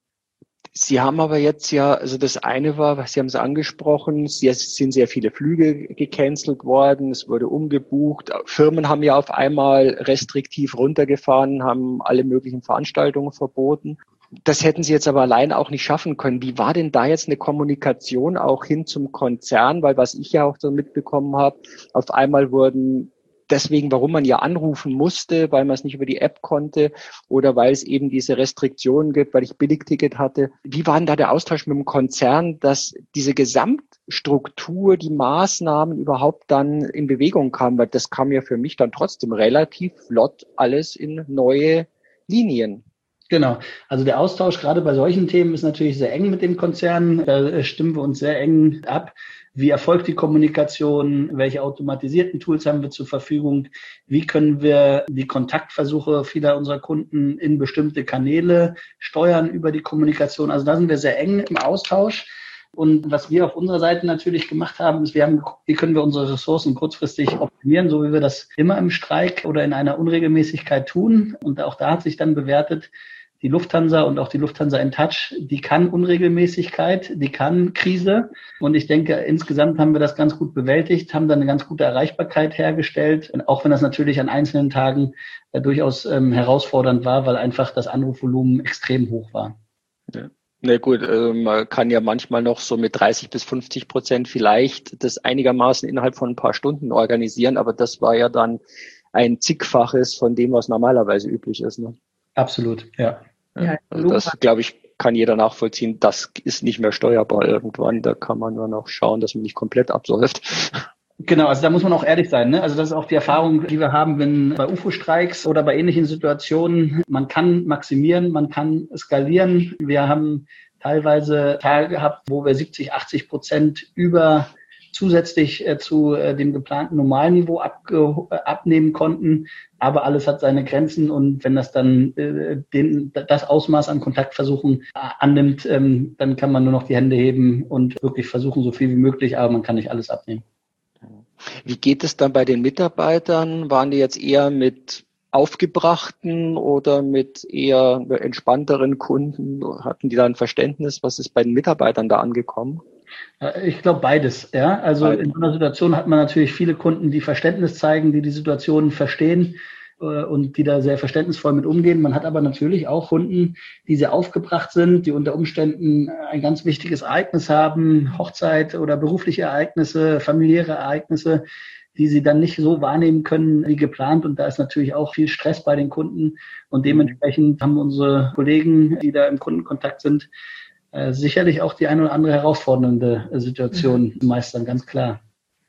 Sie haben aber jetzt ja, also das eine war, Sie haben es angesprochen, es sind sehr viele Flüge gecancelt worden, es wurde umgebucht. Firmen haben ja auf einmal restriktiv runtergefahren, haben alle möglichen Veranstaltungen verboten. Das hätten Sie jetzt aber allein auch nicht schaffen können. Wie war denn da jetzt eine Kommunikation auch hin zum Konzern? Weil was ich ja auch so mitbekommen habe, auf einmal wurden deswegen, warum man ja anrufen musste, weil man es nicht über die App konnte oder weil es eben diese Restriktionen gibt, weil ich Billigticket hatte. Wie war denn da der Austausch mit dem Konzern, dass diese Gesamtstruktur, die Maßnahmen überhaupt dann in Bewegung kamen? Weil das kam ja für mich dann trotzdem relativ flott alles in neue Linien. Genau. Also der Austausch gerade bei solchen Themen ist natürlich sehr eng mit dem Konzern. Da stimmen wir uns sehr eng ab. Wie erfolgt die Kommunikation? Welche automatisierten Tools haben wir zur Verfügung? Wie können wir die Kontaktversuche vieler unserer Kunden in bestimmte Kanäle steuern über die Kommunikation? Also da sind wir sehr eng im Austausch. Und was wir auf unserer Seite natürlich gemacht haben, ist, wir haben geguckt, wie können wir unsere Ressourcen kurzfristig optimieren, so wie wir das immer im Streik oder in einer Unregelmäßigkeit tun. Und auch da hat sich dann bewertet, die Lufthansa und auch die Lufthansa InTouch, die kann Unregelmäßigkeit, die kann Krise. Und ich denke, insgesamt haben wir das ganz gut bewältigt, haben dann eine ganz gute Erreichbarkeit hergestellt. Und auch wenn das natürlich an einzelnen Tagen äh, durchaus ähm, herausfordernd war, weil einfach das Anrufvolumen extrem hoch war. Ja. Na gut, äh, man kann ja manchmal noch so mit dreißig bis fünfzig Prozent vielleicht das einigermaßen innerhalb von ein paar Stunden organisieren, aber das war ja dann ein zigfaches von dem, was normalerweise üblich ist. Ne? Absolut, ja. Ja, also das, glaube ich, kann jeder nachvollziehen. Das ist nicht mehr steuerbar irgendwann. Da kann man nur noch schauen, dass man nicht komplett absäuft. Genau, also da muss man auch ehrlich sein, ne? Also das ist auch die Erfahrung, die wir haben, wenn bei U F O-Streiks oder bei ähnlichen Situationen, man kann maximieren, man kann skalieren. Wir haben teilweise Tage gehabt, wo wir siebzig, achtzig Prozent über zusätzlich äh, zu äh, dem geplanten Normalniveau abge- äh, abnehmen konnten. Aber alles hat seine Grenzen und wenn das dann äh, den, das Ausmaß an Kontaktversuchen äh, annimmt, ähm, dann kann man nur noch die Hände heben und wirklich versuchen, so viel wie möglich, aber man kann nicht alles abnehmen. Wie geht es dann bei den Mitarbeitern? Waren die jetzt eher mit aufgebrachten oder mit eher entspannteren Kunden? Hatten die da ein Verständnis? Was ist bei den Mitarbeitern da angekommen? Ich glaube beides, ja. Also Beides. In so einer Situation hat man natürlich viele Kunden, die Verständnis zeigen, die die Situation verstehen äh, und die da sehr verständnisvoll mit umgehen. Man hat aber natürlich auch Kunden, die sehr aufgebracht sind, die unter Umständen ein ganz wichtiges Ereignis haben, Hochzeit oder berufliche Ereignisse, familiäre Ereignisse, die sie dann nicht so wahrnehmen können wie geplant. Und da ist natürlich auch viel Stress bei den Kunden. Und dementsprechend haben unsere Kollegen, die da im Kundenkontakt sind, Äh, sicherlich auch die eine oder andere herausfordernde äh, Situation mhm. meistern, ganz klar.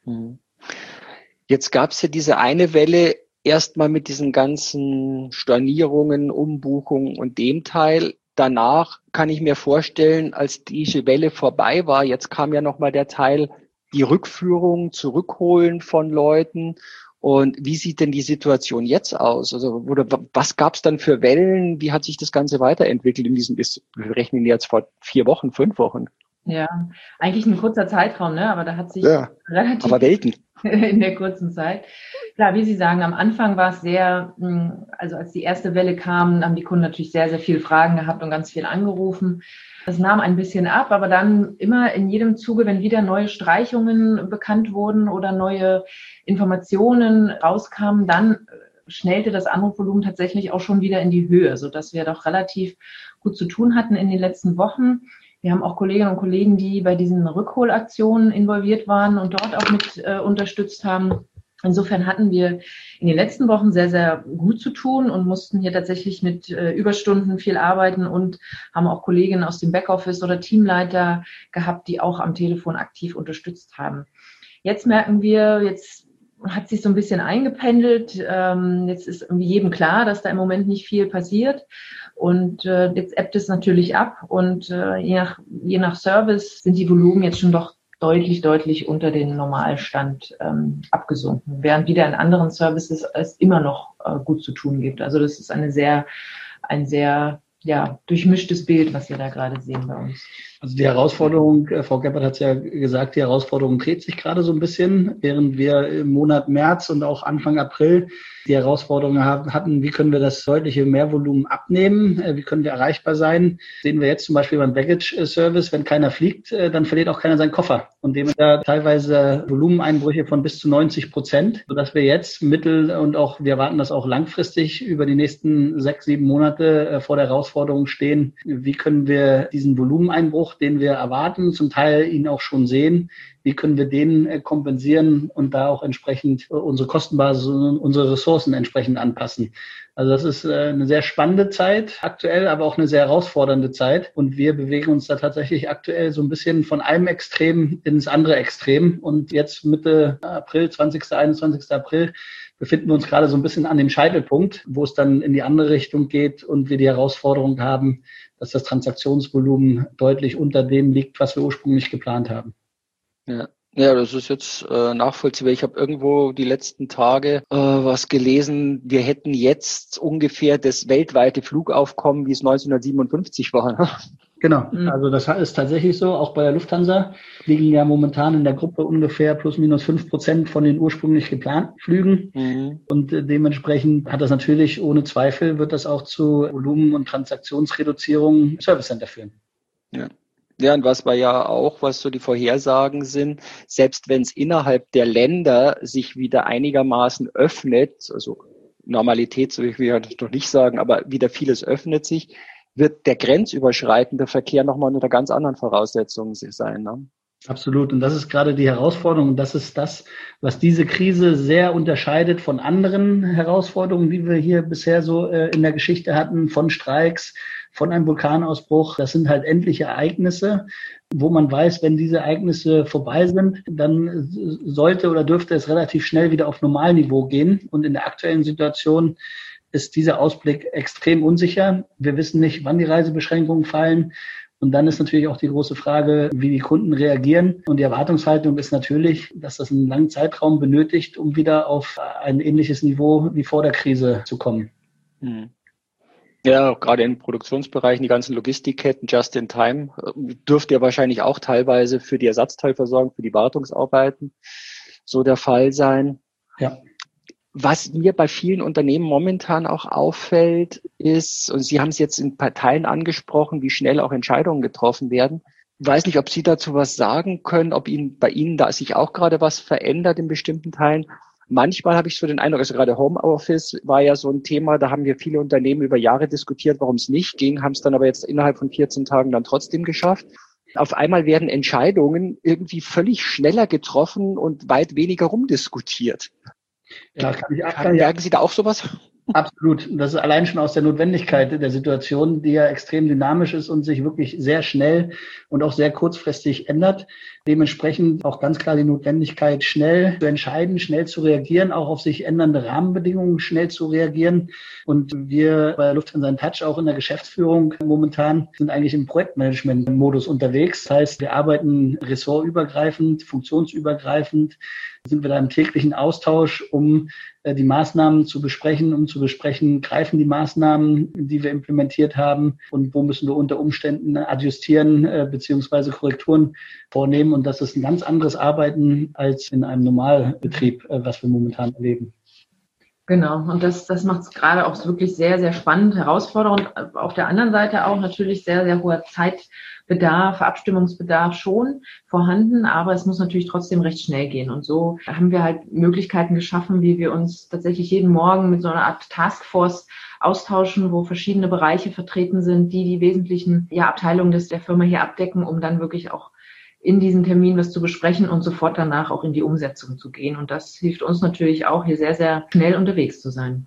Jetzt gab es ja diese eine Welle erstmal mit diesen ganzen Stornierungen, Umbuchungen und dem Teil. Danach kann ich mir vorstellen, als diese Welle vorbei war, jetzt kam ja nochmal der Teil, die Rückführung, Zurückholen von Leuten. Und wie sieht denn die Situation jetzt aus? Also, oder was gab es dann für Wellen? Wie hat sich das Ganze weiterentwickelt in diesem, ist, wir rechnen jetzt vor vier Wochen, fünf Wochen? Ja, eigentlich ein kurzer Zeitraum, ne? Aber da hat sich ja, relativ aber Welten in der kurzen Zeit. Klar, wie Sie sagen, am Anfang war es sehr, also als die erste Welle kam, haben die Kunden natürlich sehr, sehr viele Fragen gehabt und ganz viel angerufen. Das nahm ein bisschen ab, aber dann immer in jedem Zuge, wenn wieder neue Streichungen bekannt wurden oder neue Informationen rauskamen, dann schnellte das Anrufvolumen tatsächlich auch schon wieder in die Höhe, sodass wir doch relativ gut zu tun hatten in den letzten Wochen. Wir haben auch Kolleginnen und Kollegen, die bei diesen Rückholaktionen involviert waren und dort auch mit äh, unterstützt haben. Insofern hatten wir in den letzten Wochen sehr, sehr gut zu tun und mussten hier tatsächlich mit äh, Überstunden viel arbeiten und haben auch Kolleginnen aus dem Backoffice oder Teamleiter gehabt, die auch am Telefon aktiv unterstützt haben. Jetzt merken wir, jetzt hat sich so ein bisschen eingependelt. Ähm, jetzt ist irgendwie jedem klar, dass da im Moment nicht viel passiert. Und äh, jetzt ebbt es natürlich ab. Und äh, je nach, je nach Service sind die Volumen jetzt schon doch deutlich, deutlich unter den Normalstand ähm, abgesunken, während wieder in anderen Services es immer noch äh, gut zu tun gibt. Also das ist eine sehr, ein sehr ja, durchmischtes Bild, was wir da gerade sehen bei uns. Also die Herausforderung, äh, Frau Gebhardt hat es ja gesagt, die Herausforderung dreht sich gerade so ein bisschen, während wir im Monat März und auch Anfang April die Herausforderungen haben, hatten, wie können wir das deutliche Mehrvolumen abnehmen, äh, wie können wir erreichbar sein. Sehen wir jetzt zum Beispiel beim Baggage-Service, wenn keiner fliegt, äh, dann verliert auch keiner seinen Koffer. Und dem da teilweise Volumeneinbrüche von bis zu neunzig Prozent, sodass wir jetzt mittel- und auch, wir erwarten das auch langfristig über die nächsten sechs, sieben Monate äh, vor der Herausforderung stehen, wie können wir diesen Volumeneinbruch, den wir erwarten, zum Teil ihn auch schon sehen, wie können wir den äh, kompensieren und da auch entsprechend äh, unsere Kostenbasis und unsere Ressourcen entsprechend anpassen. Also das ist äh, eine sehr spannende Zeit aktuell, aber auch eine sehr herausfordernde Zeit. Und wir bewegen uns da tatsächlich aktuell so ein bisschen von einem Extrem ins andere Extrem. Und jetzt Mitte April, zwanzigsten, einundzwanzigsten April, befinden wir uns gerade so ein bisschen an dem Scheitelpunkt, wo es dann in die andere Richtung geht und wir die Herausforderung haben, dass das Transaktionsvolumen deutlich unter dem liegt, was wir ursprünglich geplant haben. Ja. Ja, das ist jetzt äh, nachvollziehbar. Ich habe irgendwo die letzten Tage äh, was gelesen. Wir hätten jetzt ungefähr das weltweite Flugaufkommen, wie es neunzehnhundertsiebenundfünfzig war. Ne? Genau, also das ist tatsächlich so, auch bei der Lufthansa liegen ja momentan in der Gruppe ungefähr plus minus fünf Prozent von den ursprünglich geplanten Flügen. Mhm. Und dementsprechend hat das natürlich ohne Zweifel, wird das auch zu Volumen- und Transaktionsreduzierung im Service Center führen. Ja. Ja, und was wir ja auch, was so die Vorhersagen sind, selbst wenn es innerhalb der Länder sich wieder einigermaßen öffnet, also Normalität, so will ich ja noch nicht sagen, aber wieder vieles öffnet sich, wird der grenzüberschreitende Verkehr nochmal unter ganz anderen Voraussetzungen sein. Ne? Absolut. Und das ist gerade die Herausforderung. Und das ist das, was diese Krise sehr unterscheidet von anderen Herausforderungen, die wir hier bisher so äh, in der Geschichte hatten, von Streiks, von einem Vulkanausbruch. Das sind halt endliche Ereignisse, wo man weiß, wenn diese Ereignisse vorbei sind, dann sollte oder dürfte es relativ schnell wieder auf Normalniveau gehen. Und in der aktuellen Situation ist dieser Ausblick extrem unsicher. Wir wissen nicht, wann die Reisebeschränkungen fallen. Und dann ist natürlich auch die große Frage, wie die Kunden reagieren. Und die Erwartungshaltung ist natürlich, dass das einen langen Zeitraum benötigt, um wieder auf ein ähnliches Niveau wie vor der Krise zu kommen. Hm. Ja, gerade in Produktionsbereichen, die ganzen Logistikketten, just in time, dürfte ja wahrscheinlich auch teilweise für die Ersatzteilversorgung, für die Wartungsarbeiten so der Fall sein. Ja. Was mir bei vielen Unternehmen momentan auch auffällt, ist, und Sie haben es jetzt in Teilen angesprochen, wie schnell auch Entscheidungen getroffen werden. Ich weiß nicht, ob Sie dazu was sagen können, ob Ihnen bei Ihnen da sich auch gerade was verändert in bestimmten Teilen. Manchmal habe ich so den Eindruck, also gerade Homeoffice war ja so ein Thema, da haben wir viele Unternehmen über Jahre diskutiert, warum es nicht ging, haben es dann aber jetzt innerhalb von vierzehn Tagen dann trotzdem geschafft. Auf einmal werden Entscheidungen irgendwie völlig schneller getroffen und weit weniger rumdiskutiert. Ja, kann ich, kann Merken Sie da auch sowas? Absolut. Das ist allein schon aus der Notwendigkeit der Situation, die ja extrem dynamisch ist und sich wirklich sehr schnell und auch sehr kurzfristig ändert. Dementsprechend auch ganz klar die Notwendigkeit, schnell zu entscheiden, schnell zu reagieren, auch auf sich ändernde Rahmenbedingungen schnell zu reagieren. Und wir bei Lufthansa in Touch auch in der Geschäftsführung momentan sind eigentlich im Projektmanagement-Modus unterwegs. Das heißt, wir arbeiten ressortübergreifend, funktionsübergreifend, sind wir da im täglichen Austausch, um äh, die Maßnahmen zu besprechen, um zu besprechen, greifen die Maßnahmen, die wir implementiert haben und wo müssen wir unter Umständen adjustieren äh, beziehungsweise Korrekturen vornehmen. Und das ist ein ganz anderes Arbeiten als in einem Normalbetrieb, äh, was wir momentan erleben. Genau, und das, das macht es gerade auch wirklich sehr, sehr spannend, herausfordernd. Auf der anderen Seite auch natürlich sehr, sehr hoher Zeitbedarf, Abstimmungsbedarf schon vorhanden, aber es muss natürlich trotzdem recht schnell gehen. Und so haben wir halt Möglichkeiten geschaffen, wie wir uns tatsächlich jeden Morgen mit so einer Art Taskforce austauschen, wo verschiedene Bereiche vertreten sind, die die wesentlichen ja, Abteilungen des, der Firma hier abdecken, um dann wirklich auch in diesem Termin was zu besprechen und sofort danach auch in die Umsetzung zu gehen. Und das hilft uns natürlich auch, hier sehr, sehr schnell unterwegs zu sein.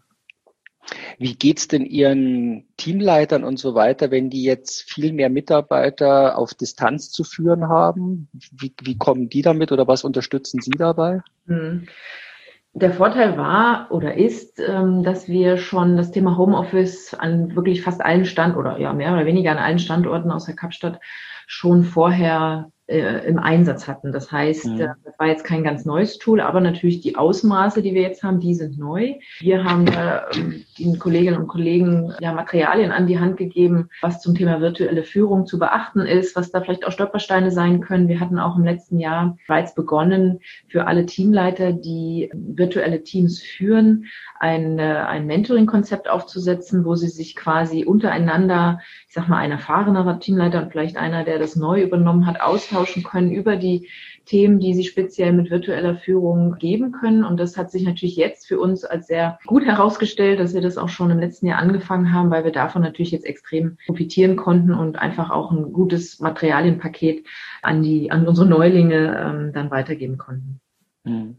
Wie geht's denn Ihren Teamleitern und so weiter, wenn die jetzt viel mehr Mitarbeiter auf Distanz zu führen haben? Wie, wie kommen die damit oder was unterstützen Sie dabei? Hm. Der Vorteil war oder ist, dass wir schon das Thema Homeoffice an wirklich fast allen Standorten oder ja mehr oder weniger an allen Standorten aus der Kapstadt schon vorher äh, im Einsatz hatten. Das heißt, mhm. das war jetzt kein ganz neues Tool, aber natürlich die Ausmaße, die wir jetzt haben, die sind neu. Wir haben äh, den Kolleginnen und Kollegen ja Materialien an die Hand gegeben, was zum Thema virtuelle Führung zu beachten ist, was da vielleicht auch Stolpersteine sein können. Wir hatten auch im letzten Jahr bereits begonnen, für alle Teamleiter, die virtuelle Teams führen, ein, ein Mentoring-Konzept aufzusetzen, wo sie sich quasi untereinander, ich sag mal, ein erfahrenerer Teamleiter und vielleicht einer, der das neu übernommen hat, austauschen können über die Themen, die sie speziell mit virtueller Führung geben können. Und das hat sich natürlich jetzt für uns als sehr gut herausgestellt, dass wir das auch schon im letzten Jahr angefangen haben, weil wir davon natürlich jetzt extrem profitieren konnten und einfach auch ein gutes Materialienpaket an die, an unsere Neulinge ähm, dann weitergeben konnten. Hm.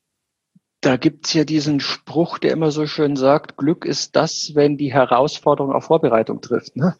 Da gibt's ja diesen Spruch, der immer so schön sagt, Glück ist das, wenn die Herausforderung auf Vorbereitung trifft, ne?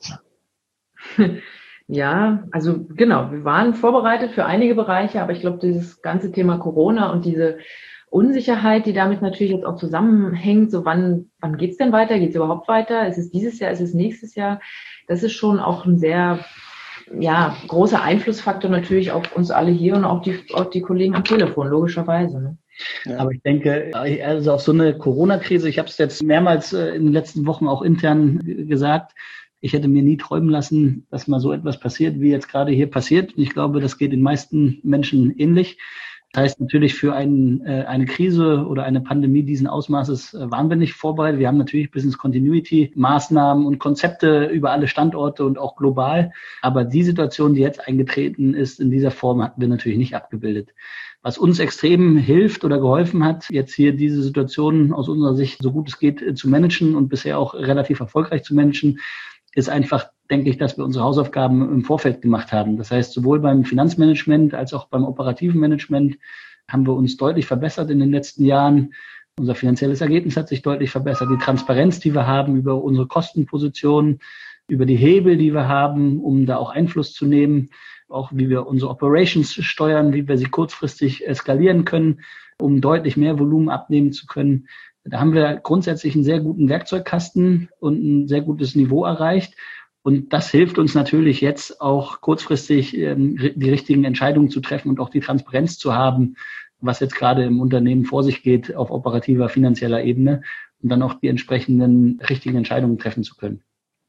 Ja, also genau, wir waren vorbereitet für einige Bereiche, aber ich glaube, dieses ganze Thema Corona und diese Unsicherheit, die damit natürlich jetzt auch zusammenhängt, so wann wann geht's denn weiter, geht's überhaupt weiter, ist es dieses Jahr, ist es nächstes Jahr, das ist schon auch ein sehr ja großer Einflussfaktor natürlich auf uns alle hier und auch die, auch die Kollegen am Telefon, logischerweise, ne? Ja. Aber ich denke, also auf so eine Corona-Krise, ich habe es jetzt mehrmals in den letzten Wochen auch intern gesagt, Ich hätte mir nie träumen lassen, dass mal so etwas passiert, wie jetzt gerade hier passiert. Und ich glaube, das geht den meisten Menschen ähnlich. Das heißt natürlich für ein, äh, eine Krise oder eine Pandemie diesen Ausmaßes äh, waren wir nicht vorbereitet. Wir haben natürlich Business Continuity Maßnahmen und Konzepte über alle Standorte und auch global. Aber die Situation, die jetzt eingetreten ist, in dieser Form hatten wir natürlich nicht abgebildet. Was uns extrem hilft oder geholfen hat, jetzt hier diese Situation aus unserer Sicht so gut es geht äh, zu managen und bisher auch relativ erfolgreich zu managen, ist einfach, denke ich, dass wir unsere Hausaufgaben im Vorfeld gemacht haben. Das heißt, sowohl beim Finanzmanagement als auch beim operativen Management haben wir uns deutlich verbessert in den letzten Jahren. Unser finanzielles Ergebnis hat sich deutlich verbessert. Die Transparenz, die wir haben über unsere Kostenpositionen, über die Hebel, die wir haben, um da auch Einfluss zu nehmen, auch wie wir unsere Operations steuern, wie wir sie kurzfristig skalieren können, um deutlich mehr Volumen abnehmen zu können. Da haben wir grundsätzlich einen sehr guten Werkzeugkasten und ein sehr gutes Niveau erreicht. Und das hilft uns natürlich jetzt auch kurzfristig ähm, die richtigen Entscheidungen zu treffen und auch die Transparenz zu haben, was jetzt gerade im Unternehmen vor sich geht auf operativer, finanzieller Ebene und dann auch die entsprechenden richtigen Entscheidungen treffen zu können.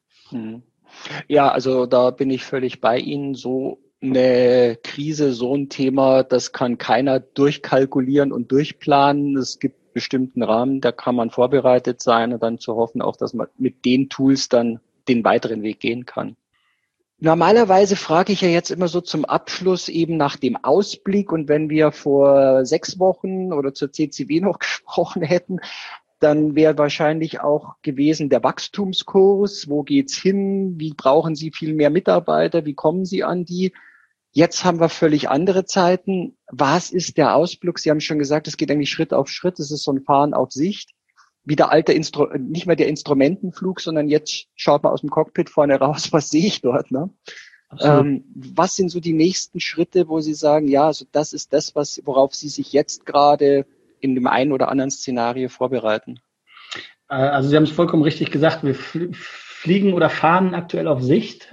Ja, also da bin ich völlig bei Ihnen. So eine Krise, so ein Thema, das kann keiner durchkalkulieren und durchplanen. Es gibt bestimmten Rahmen, da kann man vorbereitet sein und dann zu hoffen auch, dass man mit den Tools dann den weiteren Weg gehen kann. Normalerweise frage ich ja jetzt immer so zum Abschluss eben nach dem Ausblick, und wenn wir vor sechs Wochen oder zur C C W noch gesprochen hätten, dann wäre wahrscheinlich auch gewesen der Wachstumskurs. Wo geht's hin? Wie brauchen Sie viel mehr Mitarbeiter? Wie kommen Sie an die? Jetzt haben wir völlig andere Zeiten. Was ist der Ausblick? Sie haben schon gesagt, es geht eigentlich Schritt auf Schritt. Es ist so ein Fahren auf Sicht. Wie der alte Instru- nicht mehr der Instrumentenflug, sondern jetzt schaut man aus dem Cockpit vorne raus, was sehe ich dort, ne? Ähm, was sind so die nächsten Schritte, wo Sie sagen, ja, also das ist das, was, worauf Sie sich jetzt gerade in dem einen oder anderen Szenario vorbereiten? Also Sie haben es vollkommen richtig gesagt. Wir fliegen oder fahren aktuell auf Sicht,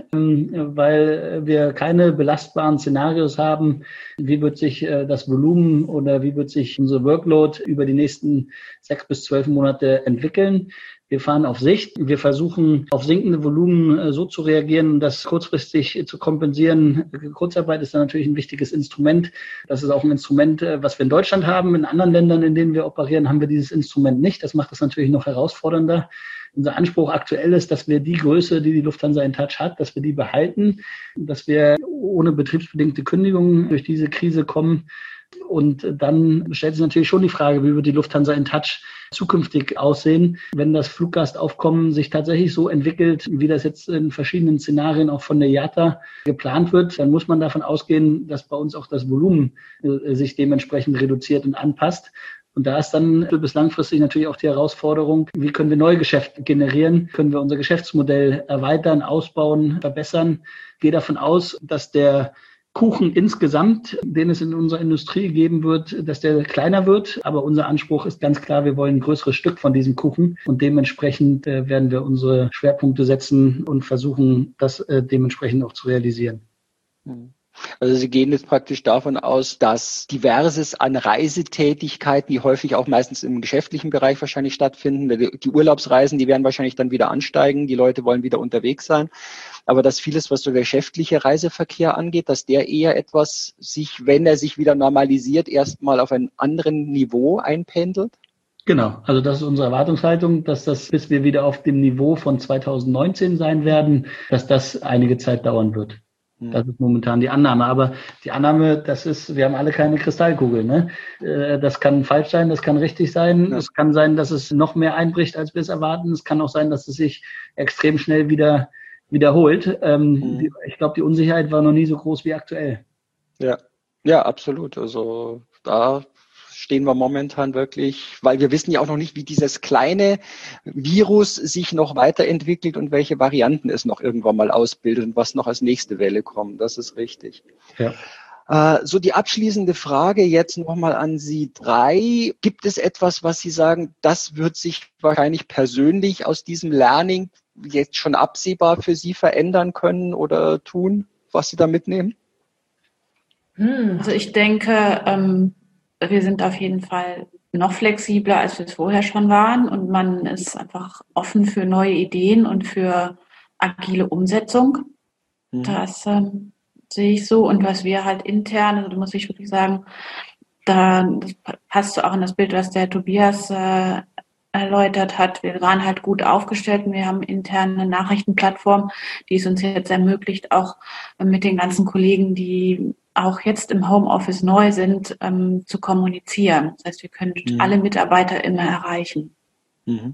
weil wir keine belastbaren Szenarios haben. Wie wird sich das Volumen oder wie wird sich unsere Workload über die nächsten sechs bis zwölf Monate entwickeln? Wir fahren auf Sicht. Wir versuchen, auf sinkende Volumen so zu reagieren, das kurzfristig zu kompensieren. Kurzarbeit ist da natürlich ein wichtiges Instrument. Das ist auch ein Instrument, was wir in Deutschland haben. In anderen Ländern, in denen wir operieren, haben wir dieses Instrument nicht. Das macht es natürlich noch herausfordernder. Unser Anspruch aktuell ist, dass wir die Größe, die die Lufthansa InTouch hat, dass wir die behalten, dass wir ohne betriebsbedingte Kündigungen durch diese Krise kommen. Und dann stellt sich natürlich schon die Frage, wie wird die Lufthansa InTouch zukünftig aussehen, wenn das Fluggastaufkommen sich tatsächlich so entwickelt, wie das jetzt in verschiedenen Szenarien auch von der I A T A geplant wird. Dann muss man davon ausgehen, dass bei uns auch das Volumen äh, sich dementsprechend reduziert und anpasst. Und da ist dann bis langfristig natürlich auch die Herausforderung, wie können wir Neugeschäft generieren? Können wir unser Geschäftsmodell erweitern, ausbauen, verbessern? Ich gehe davon aus, dass der Kuchen insgesamt, den es in unserer Industrie geben wird, dass der kleiner wird. Aber unser Anspruch ist ganz klar, wir wollen ein größeres Stück von diesem Kuchen. Und dementsprechend äh, werden wir unsere Schwerpunkte setzen und versuchen, das äh, dementsprechend auch zu realisieren. Also Sie gehen jetzt praktisch davon aus, dass Diverses an Reisetätigkeiten, die häufig auch meistens im geschäftlichen Bereich wahrscheinlich stattfinden, die Urlaubsreisen, die werden wahrscheinlich dann wieder ansteigen, die Leute wollen wieder unterwegs sein, aber dass vieles, was so der geschäftliche Reiseverkehr angeht, dass der eher etwas sich, wenn er sich wieder normalisiert, erstmal auf einem anderen Niveau einpendelt? Genau, also das ist unsere Erwartungshaltung, dass das, bis wir wieder auf dem Niveau von zweitausendneunzehn sein werden, dass das einige Zeit dauern wird. Das ist momentan die Annahme. Aber die Annahme, das ist, wir haben alle keine Kristallkugel, ne? Das kann falsch sein, das kann richtig sein. Ja. Es kann sein, dass es noch mehr einbricht, als wir es erwarten. Es kann auch sein, dass es sich extrem schnell wieder wiederholt. Mhm. Die, ich glaube, die Unsicherheit war noch nie so groß wie aktuell. Ja, ja, absolut. Also da stehen wir momentan wirklich, weil wir wissen ja auch noch nicht, wie dieses kleine Virus sich noch weiterentwickelt und welche Varianten es noch irgendwann mal ausbildet und was noch als nächste Welle kommt. Das ist richtig. Ja. Äh, so die abschließende Frage jetzt nochmal an Sie drei. Gibt es etwas, was Sie sagen, das wird sich wahrscheinlich persönlich aus diesem Learning jetzt schon absehbar für Sie verändern können oder tun, was Sie da mitnehmen? Also ich denke, ähm wir sind auf jeden Fall noch flexibler, als wir es vorher schon waren. Und man ist einfach offen für neue Ideen und für agile Umsetzung. Mhm. Das ähm, sehe ich so. Und was wir halt intern, also da muss ich wirklich sagen, da das passt auch in das Bild, was der Tobias äh, erläutert hat. Wir waren halt gut aufgestellt. Wir haben interne Nachrichtenplattform, die es uns jetzt ermöglicht, auch mit den ganzen Kollegen, die auch jetzt im Homeoffice neu sind, ähm, zu kommunizieren. Das heißt, wir können mhm. alle Mitarbeiter immer erreichen. Mhm.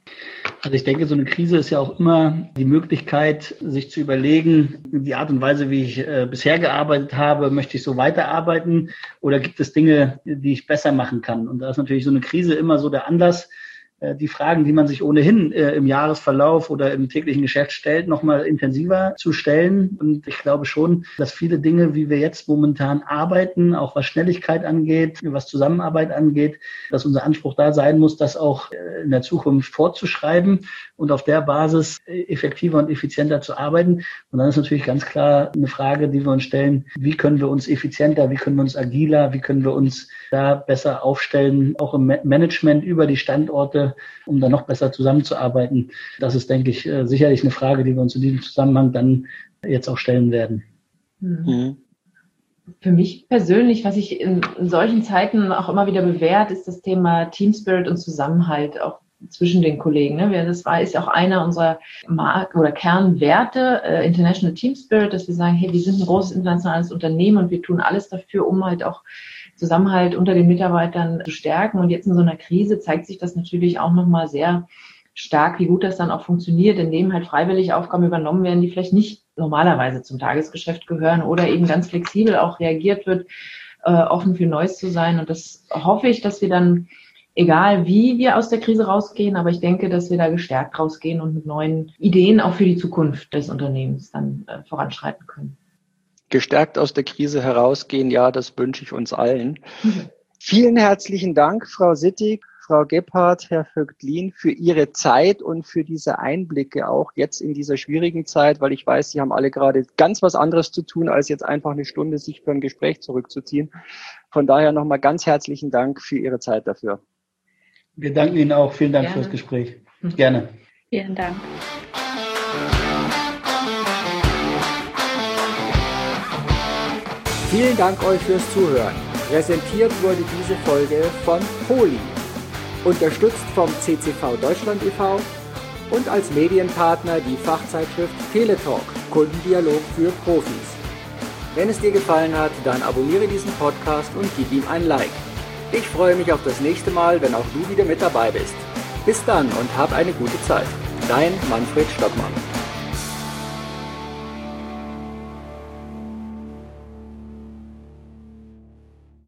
Also ich denke, so eine Krise ist ja auch immer die Möglichkeit, sich zu überlegen, die Art und Weise, wie ich äh, bisher gearbeitet habe, möchte ich so weiterarbeiten oder gibt es Dinge, die ich besser machen kann? Und da ist natürlich so eine Krise immer so der Anlass, die Fragen, die man sich ohnehin äh, im Jahresverlauf oder im täglichen Geschäft stellt, nochmal intensiver zu stellen. Und ich glaube schon, dass viele Dinge, wie wir jetzt momentan arbeiten, auch was Schnelligkeit angeht, was Zusammenarbeit angeht, dass unser Anspruch da sein muss, das auch äh, in der Zukunft fortzuschreiben und auf der Basis äh, effektiver und effizienter zu arbeiten. Und dann ist natürlich ganz klar eine Frage, die wir uns stellen, wie können wir uns effizienter, wie können wir uns agiler, wie können wir uns da besser aufstellen, auch im Management über die Standorte, um da noch besser zusammenzuarbeiten. Das ist, denke ich, sicherlich eine Frage, die wir uns in diesem Zusammenhang dann jetzt auch stellen werden. Mhm. Für mich persönlich, was sich in, in solchen Zeiten auch immer wieder bewährt, ist das Thema Team Spirit und Zusammenhalt, auch zwischen den Kollegen. Ne? Das war, ist ja auch einer unserer Mark- oder Kernwerte, äh, International Team Spirit, dass wir sagen, hey, wir sind ein großes internationales Unternehmen und wir tun alles dafür, um halt auch Zusammenhalt unter den Mitarbeitern zu stärken. Und jetzt in so einer Krise zeigt sich das natürlich auch nochmal sehr stark, wie gut das dann auch funktioniert, indem halt freiwillig Aufgaben übernommen werden, die vielleicht nicht normalerweise zum Tagesgeschäft gehören oder eben ganz flexibel auch reagiert wird, äh, offen für Neues zu sein. Und das hoffe ich, dass wir dann, egal wie wir aus der Krise rausgehen, aber ich denke, dass wir da gestärkt rausgehen und mit neuen Ideen auch für die Zukunft des Unternehmens dann äh, voranschreiten können. Gestärkt aus der Krise herausgehen, ja, das wünsche ich uns allen. Mhm. Vielen herzlichen Dank, Frau Sittig, Frau Gebhardt, Herr Vögtlin, für Ihre Zeit und für diese Einblicke auch jetzt in dieser schwierigen Zeit, weil ich weiß, Sie haben alle gerade ganz was anderes zu tun, als jetzt einfach eine Stunde sich für ein Gespräch zurückzuziehen. Von daher nochmal ganz herzlichen Dank für Ihre Zeit dafür. Wir danken Ihnen auch. Vielen Dank Gerne. Fürs Gespräch. Gerne. Vielen Dank. Vielen Dank euch fürs Zuhören. Präsentiert wurde diese Folge von Poly, unterstützt vom C C V Deutschland e V und als Medienpartner die Fachzeitschrift Teletalk, Kundendialog für Profis. Wenn es dir gefallen hat, dann abonniere diesen Podcast und gib ihm ein Like. Ich freue mich auf das nächste Mal, wenn auch du wieder mit dabei bist. Bis dann und hab eine gute Zeit. Dein Manfred Stockmann.